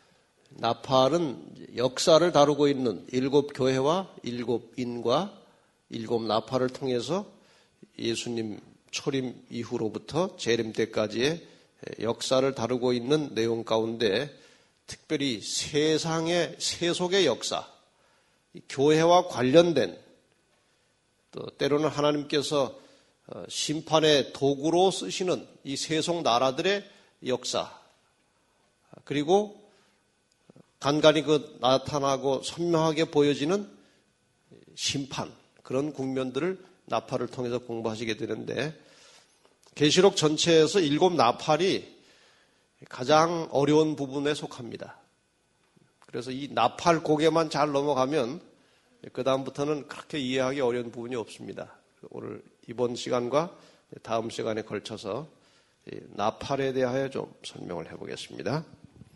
나팔은 역사를 다루고 있는 일곱 교회와 일곱 인과 일곱 나팔을 통해서 예수님 초림 이후로부터 재림 때까지의 역사를 다루고 있는 내용 가운데 특별히 세상의 세속의 역사, 교회와 관련된 또 때로는 하나님께서 심판의 도구로 쓰시는 이 세속 나라들의 역사, 그리고 간간히 그 나타나고 선명하게 보여지는 심판, 그런 국면들을 나팔을 통해서 공부하시게 되는데 계시록 전체에서 일곱 나팔이 가장 어려운 부분에 속합니다. 그래서 이 나팔 고개만 잘 넘어가면 그 다음부터는 그렇게 이해하기 어려운 부분이 없습니다. 오늘 이번 시간과 다음 시간에 걸쳐서 나팔에 대하여 좀 설명을 해보겠습니다.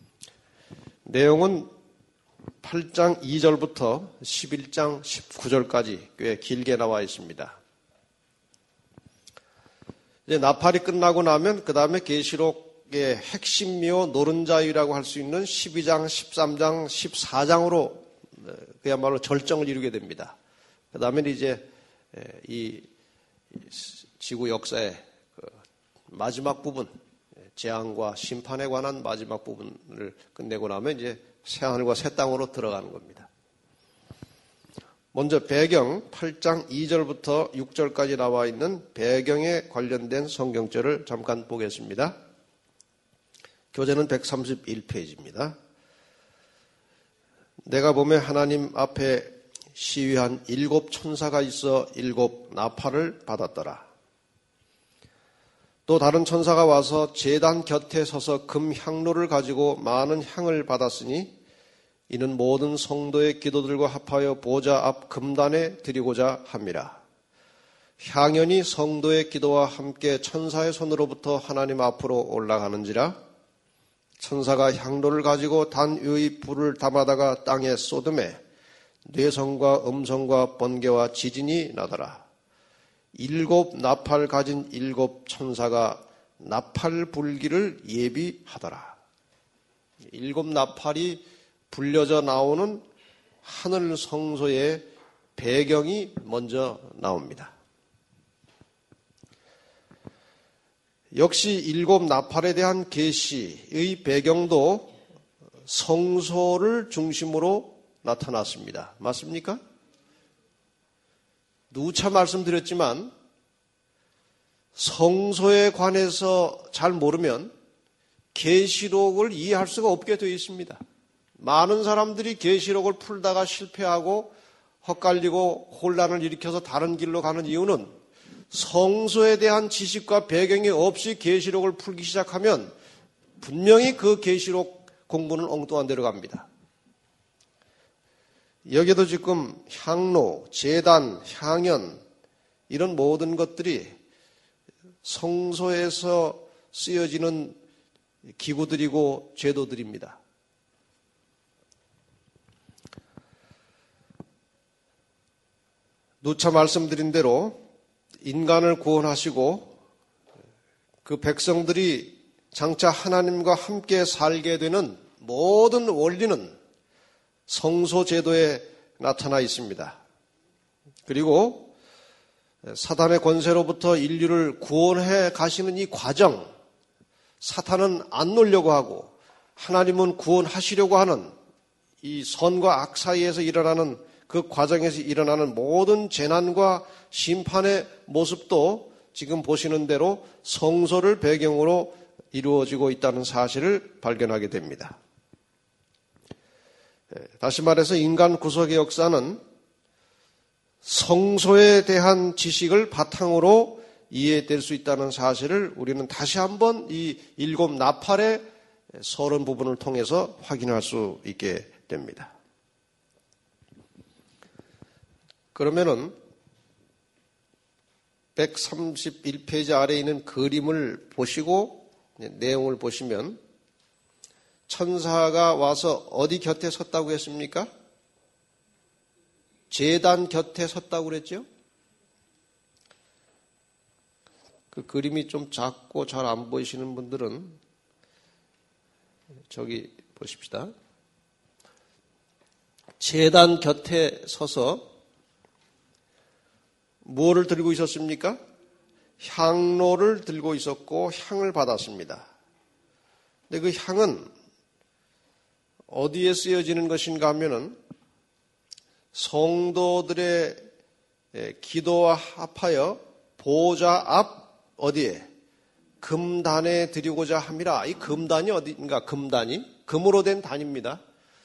내용은 팔 장 이 절부터 십일 장 십구 절까지 꽤 길게 나와 있습니다. 이제 나팔이 끝나고 나면 그 다음에 계시록의 핵심미요 노른자위라고 할 수 있는 십이 장, 십삼 장, 십사 장으로 그야말로 절정을 이루게 됩니다. 그 다음에 이제 이 지구 역사의 마지막 부분, 재앙과 심판에 관한 마지막 부분을 끝내고 나면 이제 새하늘과 새 땅으로 들어가는 겁니다. 먼저 배경 팔 장 이 절부터 육 절까지 나와 있는 배경에 관련된 성경절을 잠깐 보겠습니다. 교재는 백삼십일 페이지입니다. 내가 보면 하나님 앞에 시위한 일곱 천사가 있어 일곱 나팔을 받았더라. 또 다른 천사가 와서 제단 곁에 서서 금 향로를 가지고 많은 향을 받았으니 이는 모든 성도의 기도들과 합하여 보좌 앞 금단에 드리고자 함이라. 향연이 성도의 기도와 함께 천사의 손으로부터 하나님 앞으로 올라가는지라. 천사가 향로를 가지고 단 위의 불을 담아다가 땅에 쏟음에 뇌성과 음성과 번개와 지진이 나더라. 일곱 나팔 가진 일곱 천사가 나팔 불기를 예비하더라. 일곱 나팔이 불려져 나오는 하늘 성소의 배경이 먼저 나옵니다. 역시 일곱 나팔에 대한 계시의 배경도 성소를 중심으로 나타났습니다. 맞습니까? 누차 말씀드렸지만 성소에 관해서 잘 모르면 계시록을 이해할 수가 없게 되어 있습니다. 많은 사람들이 계시록을 풀다가 실패하고 헛갈리고 혼란을 일으켜서 다른 길로 가는 이유는 성소에 대한 지식과 배경이 없이 계시록을 풀기 시작하면 분명히 그 계시록 공부는 엉뚱한 데로 갑니다. 여기도 지금 향로, 제단, 향연 이런 모든 것들이 성소에서 쓰여지는 기구들이고 제도들입니다. 누차 말씀드린 대로 인간을 구원하시고 그 백성들이 장차 하나님과 함께 살게 되는 모든 원리는 성소 제도에 나타나 있습니다. 그리고 사탄의 권세로부터 인류를 구원해 가시는 이 과정, 사탄은 안 놓으려고 하고 하나님은 구원하시려고 하는 이 선과 악 사이에서 일어나는 그 과정에서 일어나는 모든 재난과 심판의 모습도 지금 보시는 대로 성소를 배경으로 이루어지고 있다는 사실을 발견하게 됩니다. 다시 말해서 인간 구속의 역사는 성소에 대한 지식을 바탕으로 이해될 수 있다는 사실을 우리는 다시 한번 이 일곱 나팔의 서론 부분을 통해서 확인할 수 있게 됩니다. 그러면은 백삼십일 페이지 아래에 있는 그림을 보시고 내용을 보시면 천사가 와서 어디 곁에 섰다고 했습니까? 제단 곁에 섰다고 그랬죠? 그 그림이 좀 작고 잘 안 보이시는 분들은 저기 보십시다. 제단 곁에 서서 무엇을 들고 있었습니까? 향로를 들고 있었고 향을 받았습니다. 근데 그 향은 어디에 쓰여지는 것인가 하면은 성도들의 기도와 합하여 보좌 앞 어디에? 금단에 드리고자 함이라. 이 금단이 어디인가? 금단이? 금으로 된 단입니다.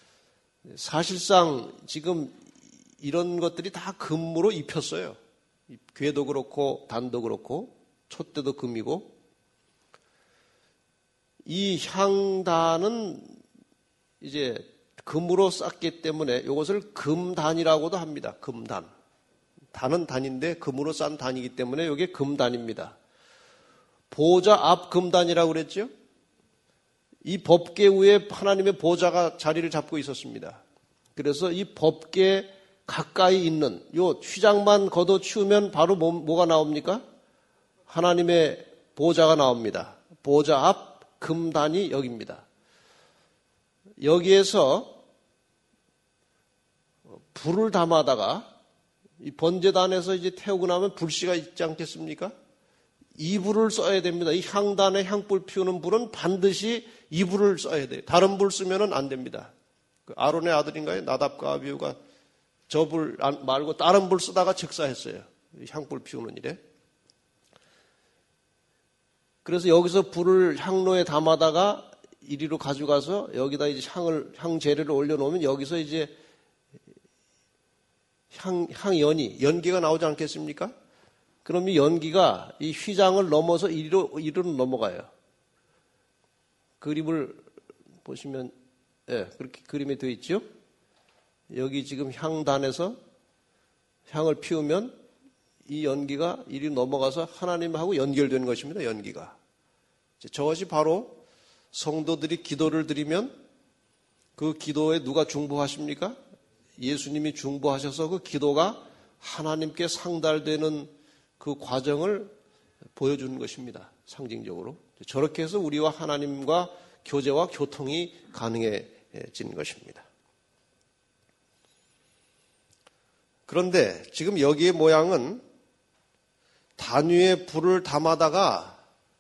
사실상 지금 이런 것들이 다 금으로 입혔어요. 궤도 그렇고 단도 그렇고 촛대도 금이고 이 향단은 이제 금으로 쌓기 때문에 이것을 금단이라고도 합니다. 금단. 단은 단인데 금으로 싼 단이기 때문에 이게 금단입니다. 보좌 앞 금단이라고 그랬죠? 이 법궤 위에 하나님의 보좌가 자리를 잡고 있었습니다. 그래서 이 법궤 가까이 있는 요 휘장만 걷어 치우면 바로 뭐, 뭐가 나옵니까? 하나님의 보좌가 나옵니다. 보좌 앞 금단이 여기입니다. 여기에서 불을 담아다가 이 번제단에서 이제 태우고 나면 불씨가 있지 않겠습니까? 이 불을 써야 됩니다. 이 향단에 향불 피우는 불은 반드시 이 불을 써야 돼요. 다른 불 쓰면은 안 됩니다. 그 아론의 아들인가요? 나답과 아비후가 저 불 말고 다른 불 쓰다가 즉사했어요. 향불 피우는 일에. 그래서 여기서 불을 향로에 담아다가 이리로 가져가서 여기다 이제 향을 향 재료를 올려놓으면 여기서 이제 향 향연이 연기가 나오지 않겠습니까? 그럼 이 연기가 이 휘장을 넘어서 이리로 이리로 넘어가요. 그림을 보시면 예, 네, 그렇게 그림이 되어 있죠. 여기 지금 향단에서 향을 피우면 이 연기가 이리 넘어가서 하나님하고 연결되는 것입니다. 연기가. 저것이 바로 성도들이 기도를 드리면 그 기도에 누가 중보하십니까? 예수님이 중보하셔서 그 기도가 하나님께 상달되는 그 과정을 보여주는 것입니다. 상징적으로. 저렇게 해서 우리와 하나님과 교제와 교통이 가능해진 것입니다. 그런데 지금 여기의 모양은 단 위에 불을 담아다가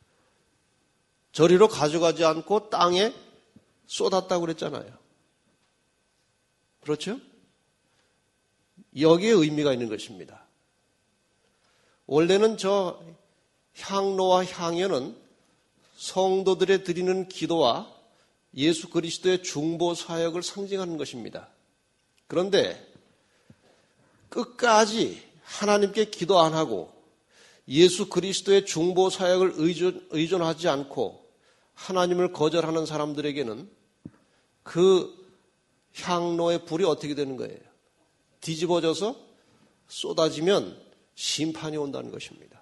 저리로 가져가지 않고 땅에 쏟았다고 그랬잖아요. 그렇죠? 여기에 의미가 있는 것입니다. 원래는 저 향로와 향연은 성도들의 드리는 기도와 예수 그리스도의 중보 사역을 상징하는 것입니다. 그런데 끝까지 하나님께 기도 안 하고 예수 그리스도의 중보 사역을 의존, 의존하지 않고 하나님을 거절하는 사람들에게는 그 향로의 불이 어떻게 되는 거예요? 뒤집어져서 쏟아지면 심판이 온다는 것입니다.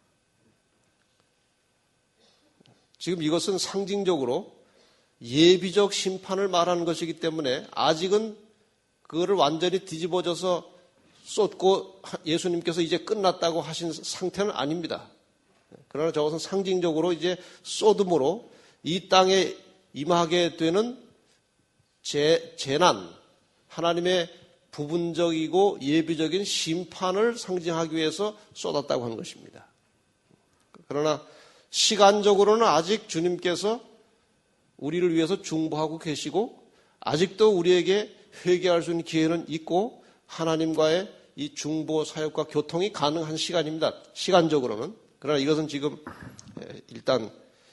지금 이것은 상징적으로 예비적 심판을 말하는 것이기 때문에 아직은 그거를 완전히 뒤집어져서 쏟고 예수님께서 이제 끝났다고 하신 상태는 아닙니다. 그러나 저것은 상징적으로 이제 쏟음으로 이 땅에 임하게 되는 재, 재난, 하나님의 부분적이고 예비적인 심판을 상징하기 위해서 쏟았다고 하는 것입니다. 그러나 시간적으로는 아직 주님께서 우리를 위해서 중보하고 계시고 아직도 우리에게 회개할 수 있는 기회는 있고 하나님과의 이 중보 사역과 교통이 가능한 시간입니다. 시간적으로는. 그러나 이것은 지금 일단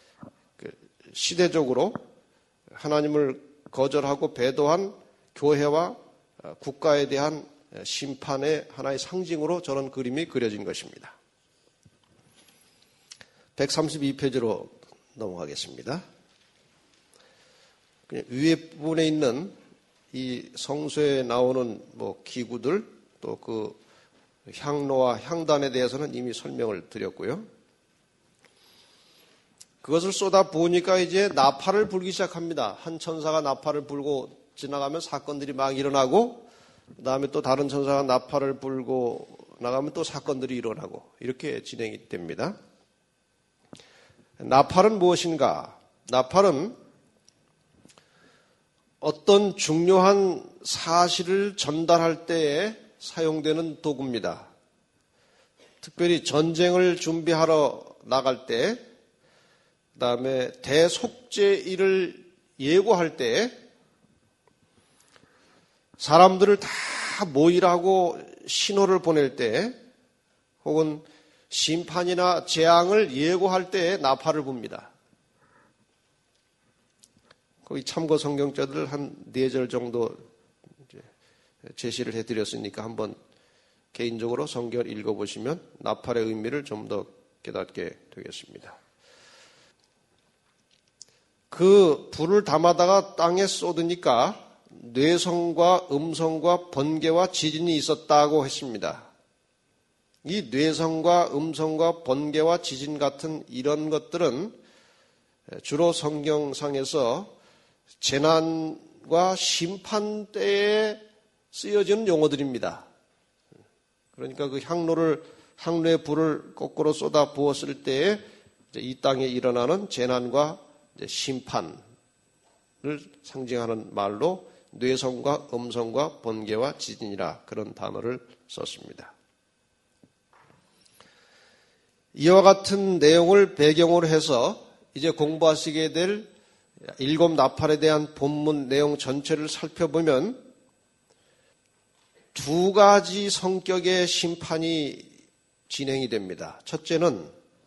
시대적으로 하나님을 거절하고 배도한 교회와 국가에 대한 심판의 하나의 상징으로 저런 그림이 그려진 것입니다. 백삼십이 페이지로 넘어가겠습니다. 위에 부분에 있는 이 성소에 나오는 뭐 기구들 또 그 향로와 향단에 대해서는 이미 설명을 드렸고요. 그것을 쏟아 부으니까 이제 나팔을 불기 시작합니다. 한 천사가 나팔을 불고 지나가면 사건들이 막 일어나고 그 다음에 또 다른 천사가 나팔을 불고 나가면 또 사건들이 일어나고 이렇게 진행이 됩니다. 나팔은 무엇인가? 나팔은 어떤 중요한 사실을 전달할 때에 사용되는 도구입니다. 특별히 전쟁을 준비하러 나갈 때, 그 다음에 대속죄일을 예고할 때, 사람들을 다 모이라고 신호를 보낼 때, 혹은 심판이나 재앙을 예고할 때에 나팔을 붑니다. 거기 참고 성경자들 한 네 절 정도 제시를 해드렸으니까 한번 개인적으로 성경을 읽어보시면 나팔의 의미를 좀 더 깨닫게 되겠습니다. 그 불을 담아다가 땅에 쏟으니까 뇌성과 음성과 번개와 지진이 있었다고 했습니다. 이 뇌성과 음성과 번개와 지진 같은 이런 것들은 주로 성경상에서 재난과 심판 때에 쓰여지는 용어들입니다. 그러니까 그 향로를 향로에 불을 거꾸로 쏟아 부었을 때에 이 땅에 일어나는 재난과 심판을 상징하는 말로 뇌성과 음성과 번개와 지진이라 그런 단어를 썼습니다. 이와 같은 내용을 배경으로 해서 이제 공부하시게 될 일곱 나팔에 대한 본문 내용 전체를 살펴보면 두 가지 성격의 심판이 진행이 됩니다. 첫째는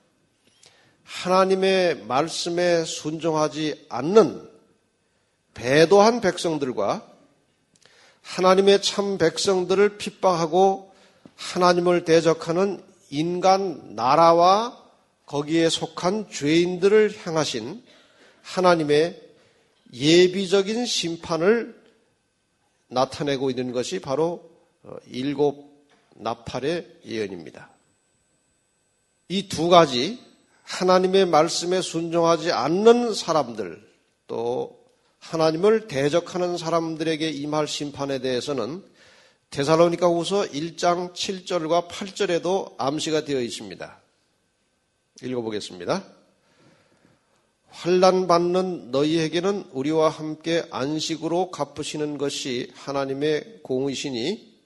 하나님의 말씀에 순종하지 않는 배도한 백성들과 하나님의 참 백성들을 핍박하고 하나님을 대적하는 인간 나라와 거기에 속한 죄인들을 향하신 하나님의 예비적인 심판을 나타내고 있는 것이 바로 일곱 나팔의 예언입니다. 이 두 가지 하나님의 말씀에 순종하지 않는 사람들 또 하나님을 대적하는 사람들에게 임할 심판에 대해서는 데살로니가후서 일 장 칠 절과 팔 절에도 암시가 되어 있습니다. 읽어보겠습니다. 환난 받는 너희에게는 우리와 함께 안식으로 갚으시는 것이 하나님의 공의시니,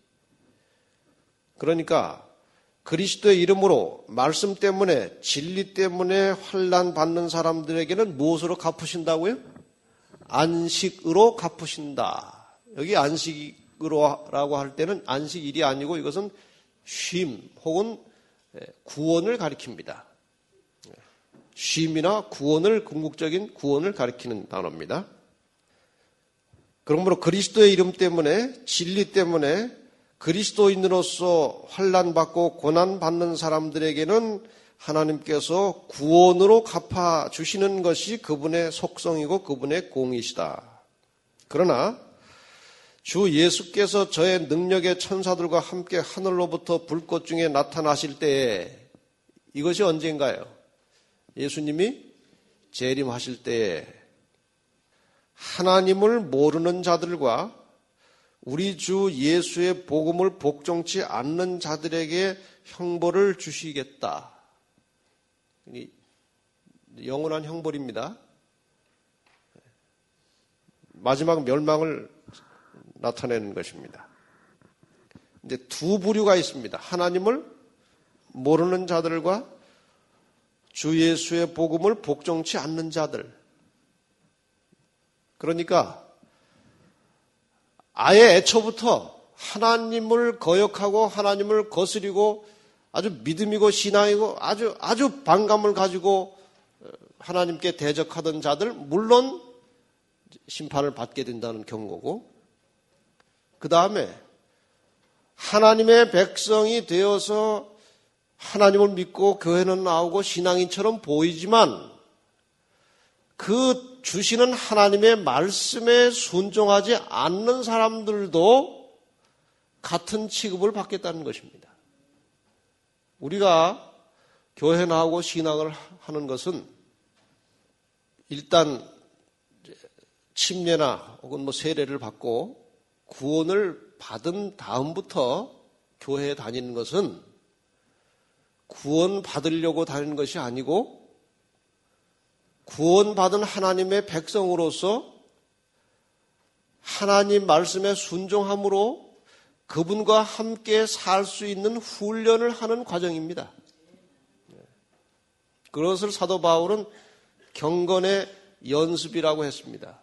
그러니까 그리스도의 이름으로 말씀 때문에 진리 때문에 환난 받는 사람들에게는 무엇으로 갚으신다고요? 안식으로 갚으신다. 여기 안식으로라고 할 때는 안식일이 아니고 이것은 쉼 혹은 구원을 가리킵니다. 쉼이나 구원을, 궁극적인 구원을 가리키는 단어입니다. 그러므로 그리스도의 이름 때문에, 진리 때문에 그리스도인으로서 환난받고 고난받는 사람들에게는 하나님께서 구원으로 갚아주시는 것이 그분의 속성이고 그분의 공이시다. 그러나 주 예수께서 저의 능력의 천사들과 함께 하늘로부터 불꽃 중에 나타나실 때에, 이것이 언젠가요? 예수님이 재림하실 때에 하나님을 모르는 자들과 우리 주 예수의 복음을 복종치 않는 자들에게 형벌을 주시겠다. 영원한 형벌입니다. 마지막 멸망을 나타내는 것입니다. 근데 두 부류가 있습니다. 하나님을 모르는 자들과 주 예수의 복음을 복종치 않는 자들. 그러니까 아예 애초부터 하나님을 거역하고 하나님을 거스리고 아주 믿음이고 신앙이고 아주 아주 반감을 가지고 하나님께 대적하던 자들, 물론 심판을 받게 된다는 경고고, 그 다음에 하나님의 백성이 되어서 하나님을 믿고 교회는 나오고 신앙인처럼 보이지만 그 주시는 하나님의 말씀에 순종하지 않는 사람들도 같은 취급을 받겠다는 것입니다. 우리가 교회 나오고 신앙을 하는 것은 일단 침례나 혹은 뭐 세례를 받고 구원을 받은 다음부터 교회에 다니는 것은 구원 받으려고 다니는 것이 아니고 구원받은 하나님의 백성으로서 하나님 말씀에 순종함으로 그분과 함께 살 수 있는 훈련을 하는 과정입니다. 그것을 사도 바울은 경건의 연습이라고 했습니다.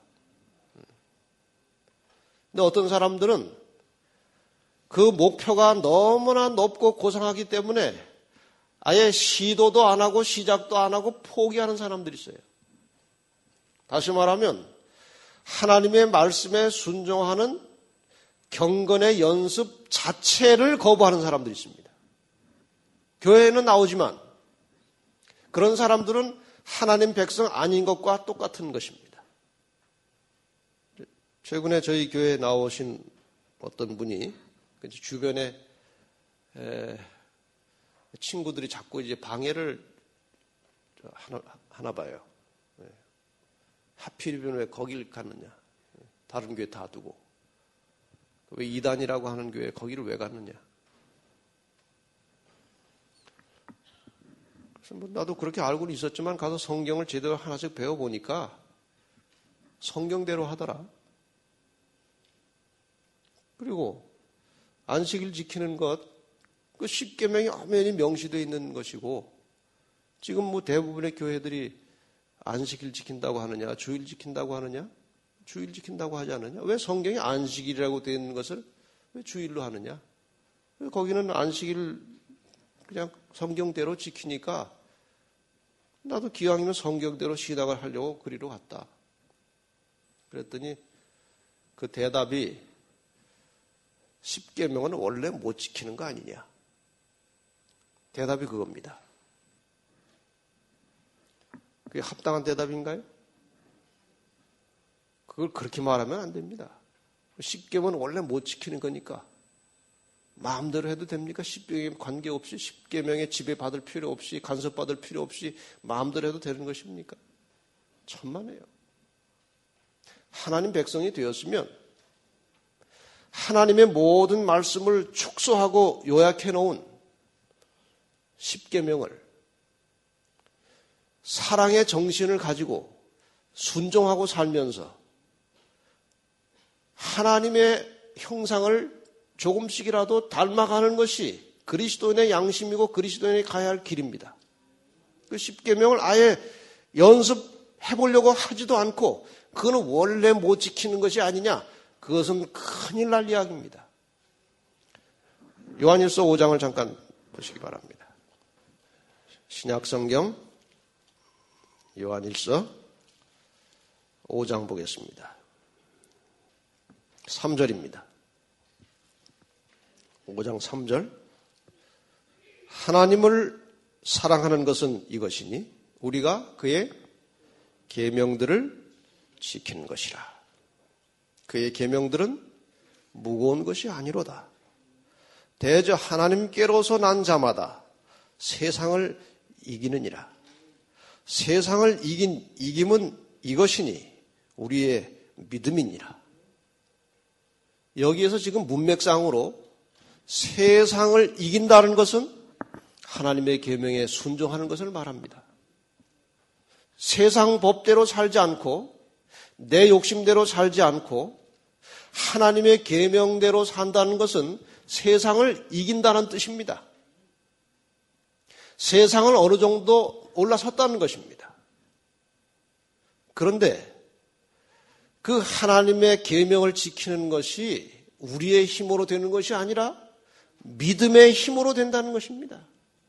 근데 어떤 사람들은 그 목표가 너무나 높고 고상하기 때문에 아예 시도도 안 하고 시작도 안 하고 포기하는 사람들이 있어요. 다시 말하면 하나님의 말씀에 순종하는 경건의 연습 자체를 거부하는 사람들이 있습니다. 교회에는 나오지만 그런 사람들은 하나님 백성 아닌 것과 똑같은 것입니다. 최근에 저희 교회에 나오신 어떤 분이 주변에 에, 친구들이 자꾸 이제 방해를 하나, 하나 봐요. 하필이면 왜 거길 갔느냐? 다른 교회 다 두고. 왜 이단이라고 하는 교회 거기를 왜 갔느냐? 그래서 뭐 나도 그렇게 알고는 있었지만 가서 성경을 제대로 하나씩 배워보니까 성경대로 하더라. 그리고 안식일 지키는 것, 그 십계명이 엄연히 명시되어 있는 것이고, 지금 뭐 대부분의 교회들이 안식일 지킨다고 하느냐, 주일 지킨다고 하느냐, 주일 지킨다고 하지 않느냐? 왜 성경에 안식일이라고 되어 있는 것을 왜 주일로 하느냐? 왜 거기는 안식일 그냥 성경대로 지키니까 나도 기왕이면 성경대로 신학을 하려고 그리로 갔다. 그랬더니 그 대답이 십계명은 원래 못 지키는 거 아니냐? 대답이 그겁니다. 그게 합당한 대답인가요? 그걸 그렇게 말하면 안 됩니다. 십계명은 원래 못 지키는 거니까 마음대로 해도 됩니까? 십계명에 관계없이, 십계명에 지배받을 필요 없이, 간섭받을 필요 없이 마음대로 해도 되는 것입니까? 천만에요. 하나님 백성이 되었으면 하나님의 모든 말씀을 축소하고 요약해 놓은 십계명을 사랑의 정신을 가지고 순종하고 살면서 하나님의 형상을 조금씩이라도 닮아가는 것이 그리스도인의 양심이고 그리스도인이 가야 할 길입니다. 그 십계명을 아예 연습해 보려고 하지도 않고 그거는 원래 못 지키는 것이 아니냐? 그것은 큰일 날 이야기입니다. 요한일서 오 장을 잠깐 보시기 바랍니다. 신약성경 요한일서 오 장 보겠습니다. 삼 절입니다. 오 장 삼 절. 하나님을 사랑하는 것은 이것이니 우리가 그의 계명들을 지키는 것이라. 그의 계명들은 무거운 것이 아니로다. 대저 하나님께로서 난 자마다 세상을 이기느니라. 세상을 이긴 이김은 이것이니 우리의 믿음이니라. 여기에서 지금 문맥상으로 세상을 이긴다는 것은 하나님의 계명에 순종하는 것을 말합니다. 세상 법대로 살지 않고 내 욕심대로 살지 않고 하나님의 계명대로 산다는 것은 세상을 이긴다는 뜻입니다. 세상을 어느 정도 올라섰다는 것입니다. 그런데 그 하나님의 계명을 지키는 것이 우리의 힘으로 되는 것이 아니라 믿음의 힘으로 된다는 것입니다.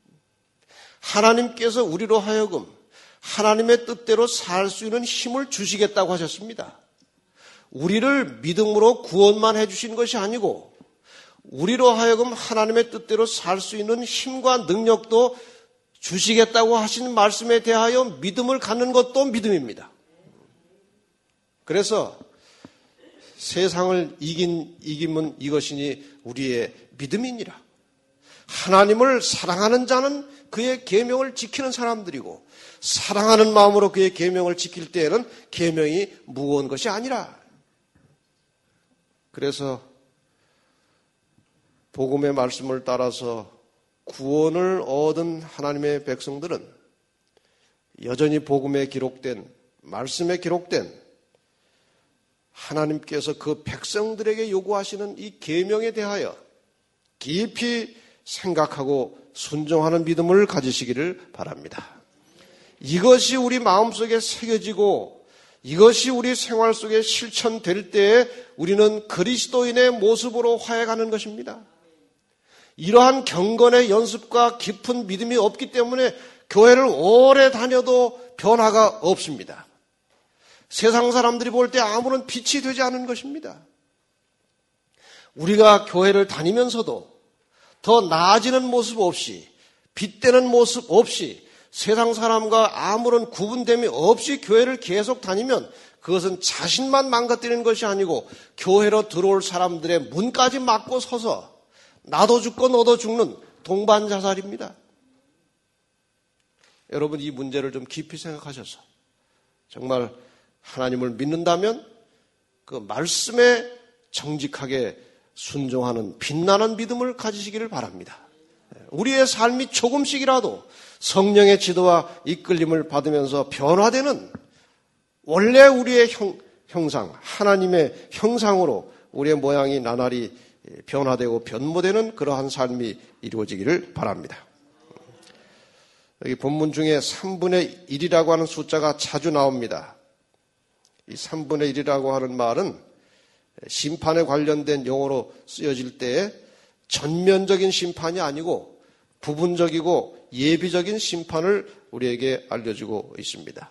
하나님께서 우리로 하여금 하나님의 뜻대로 살 수 있는 힘을 주시겠다고 하셨습니다. 우리를 믿음으로 구원만 해주신 것이 아니고 우리로 하여금 하나님의 뜻대로 살 수 있는 힘과 능력도 주시겠다고 하신 말씀에 대하여 믿음을 갖는 것도 믿음입니다. 그래서 세상을 이긴 이김은 이것이니 우리의 믿음이니라. 하나님을 사랑하는 자는 그의 계명을 지키는 사람들이고 사랑하는 마음으로 그의 계명을 지킬 때에는 계명이 무거운 것이 아니라. 그래서 복음의 말씀을 따라서 구원을 얻은 하나님의 백성들은 여전히 복음에 기록된, 말씀에 기록된 하나님께서 그 백성들에게 요구하시는 이 계명에 대하여 깊이 생각하고 순종하는 믿음을 가지시기를 바랍니다. 이것이 우리 마음속에 새겨지고 이것이 우리 생활 속에 실천될 때에 우리는 그리스도인의 모습으로 화해가는 것입니다. 이러한 경건의 연습과 깊은 믿음이 없기 때문에 교회를 오래 다녀도 변화가 없습니다. 세상 사람들이 볼 때 아무런 빛이 되지 않은 것입니다. 우리가 교회를 다니면서도 더 나아지는 모습 없이, 빛되는 모습 없이 세상 사람과 아무런 구분됨이 없이 교회를 계속 다니면 그것은 자신만 망가뜨리는 것이 아니고 교회로 들어올 사람들의 문까지 막고 서서 나도 죽고 너도 죽는 동반자살입니다. 여러분, 이 문제를 좀 깊이 생각하셔서 정말 하나님을 믿는다면 그 말씀에 정직하게 순종하는 빛나는 믿음을 가지시기를 바랍니다. 우리의 삶이 조금씩이라도 성령의 지도와 이끌림을 받으면서 변화되는 원래 우리의 형, 형상, 하나님의 형상으로 우리의 모양이 나날이 변화되고 변모되는 그러한 삶이 이루어지기를 바랍니다. 여기 본문 중에 삼분의 일이라고 하는 숫자가 자주 나옵니다. 이 삼분의 일이라고 하는 말은 심판에 관련된 용어로 쓰여질 때에 전면적인 심판이 아니고 부분적이고 예비적인 심판을 우리에게 알려주고 있습니다.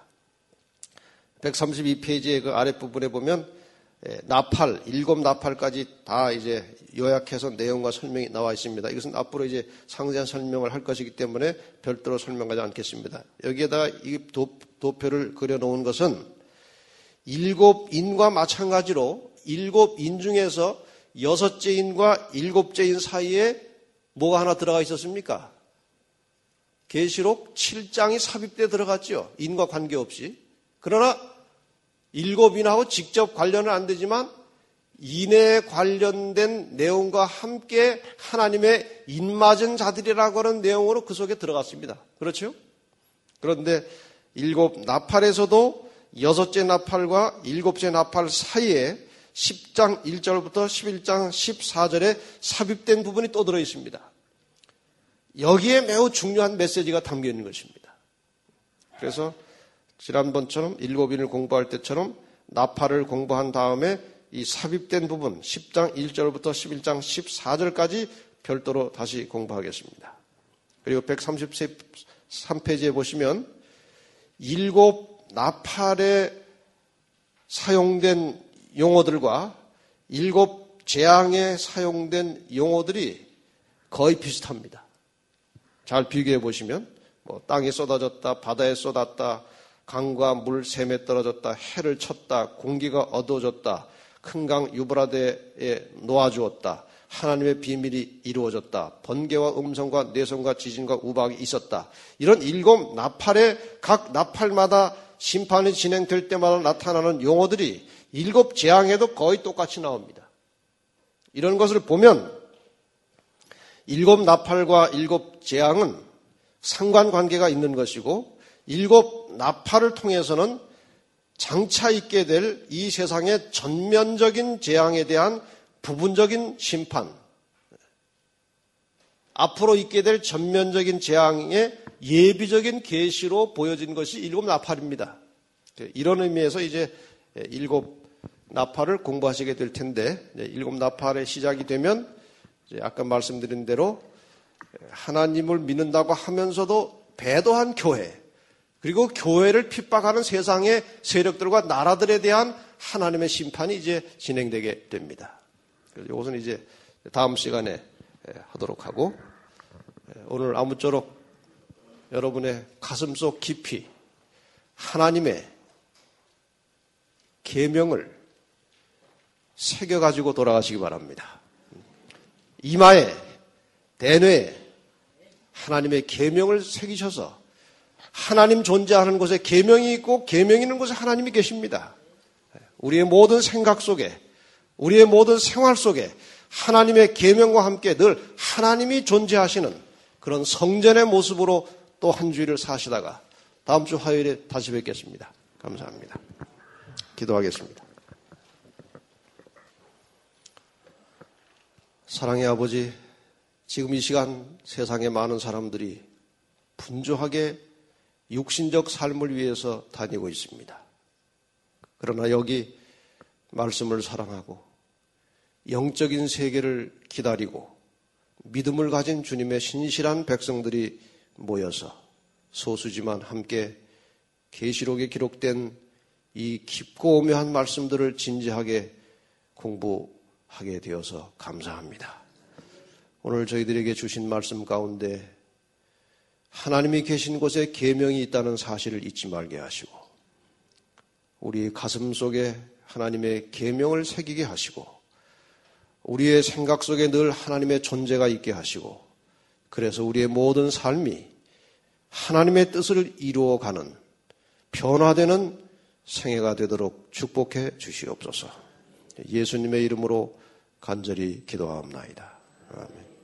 백삼십이 페이지의 그 아랫부분에 보면 나팔, 일곱 나팔까지 다 이제 요약해서 내용과 설명이 나와 있습니다. 이것은 앞으로 이제 상세한 설명을 할 것이기 때문에 별도로 설명하지 않겠습니다. 여기에다가 이 도, 도표를 그려놓은 것은 일곱 인과 마찬가지로 일곱 인 중에서 여섯째 인과 일곱째 인 사이에 뭐가 하나 들어가 있었습니까? 계시록 칠 장이 삽입되어 들어갔죠. 인과 관계없이. 그러나 일곱 인하고 직접 관련은 안 되지만 인에 관련된 내용과 함께 하나님의 인맞은 자들이라고 하는 내용으로 그 속에 들어갔습니다. 그렇죠? 그런데 일곱 나팔에서도 여섯째 나팔과 일곱째 나팔 사이에 십 장 일 절부터 십일 장 십사 절에 삽입된 부분이 또 들어 있습니다. 여기에 매우 중요한 메시지가 담겨 있는 것입니다. 그래서 지난번처럼 일곱 인을 공부할 때처럼 나팔을 공부한 다음에 이 삽입된 부분 십 장 일 절부터 십일 장 십사 절까지 별도로 다시 공부하겠습니다. 그리고 백삼십삼 페이지에 보시면 일곱 나팔에 사용된 용어들과 일곱 재앙에 사용된 용어들이 거의 비슷합니다. 잘 비교해 보시면 뭐 땅에 쏟아졌다, 바다에 쏟았다, 강과 물 샘에 떨어졌다, 해를 쳤다, 공기가 어두워졌다, 큰 강 유브라데에 놓아주었다, 하나님의 비밀이 이루어졌다, 번개와 음성과 뇌성과 지진과 우박이 있었다. 이런 일곱 나팔의 각 나팔마다 심판이 진행될 때마다 나타나는 용어들이 일곱 재앙에도 거의 똑같이 나옵니다. 이런 것을 보면 일곱 나팔과 일곱 재앙은 상관관계가 있는 것이고 일곱 나팔을 통해서는 장차 있게 될 이 세상의 전면적인 재앙에 대한 부분적인 심판, 앞으로 있게 될 전면적인 재앙의 예비적인 계시로 보여진 것이 일곱 나팔입니다. 이런 의미에서 이제 일곱 나팔을 공부하시게 될 텐데, 일곱 나팔의 시작이 되면 이제 아까 말씀드린 대로 하나님을 믿는다고 하면서도 배도한 교회, 그리고 교회를 핍박하는 세상의 세력들과 나라들에 대한 하나님의 심판이 이제 진행되게 됩니다. 그래서 이것은 이제 다음 시간에 하도록 하고, 오늘 아무쪼록 여러분의 가슴속 깊이 하나님의 계명을 새겨가지고 돌아가시기 바랍니다. 이마에, 대뇌에 하나님의 계명을 새기셔서 하나님 존재하는 곳에 계명이 있고 계명이 있는 곳에 하나님이 계십니다. 우리의 모든 생각 속에, 우리의 모든 생활 속에 하나님의 계명과 함께 늘 하나님이 존재하시는 그런 성전의 모습으로 또 한 주일을 사시다가 다음 주 화요일에 다시 뵙겠습니다. 감사합니다. 기도하겠습니다. 사랑의 아버지, 지금 이 시간 세상의 많은 사람들이 분주하게 육신적 삶을 위해서 다니고 있습니다. 그러나 여기 말씀을 사랑하고 영적인 세계를 기다리고 믿음을 가진 주님의 신실한 백성들이 모여서 소수지만 함께 계시록에 기록된 이 깊고 오묘한 말씀들을 진지하게 공부하게 되어서 감사합니다. 오늘 저희들에게 주신 말씀 가운데 하나님이 계신 곳에 계명이 있다는 사실을 잊지 말게 하시고 우리 가슴 속에 하나님의 계명을 새기게 하시고 우리의 생각 속에 늘 하나님의 존재가 있게 하시고 그래서 우리의 모든 삶이 하나님의 뜻을 이루어가는 변화되는 생애가 되도록 축복해 주시옵소서. 예수님의 이름으로 간절히 기도하옵나이다. 아멘.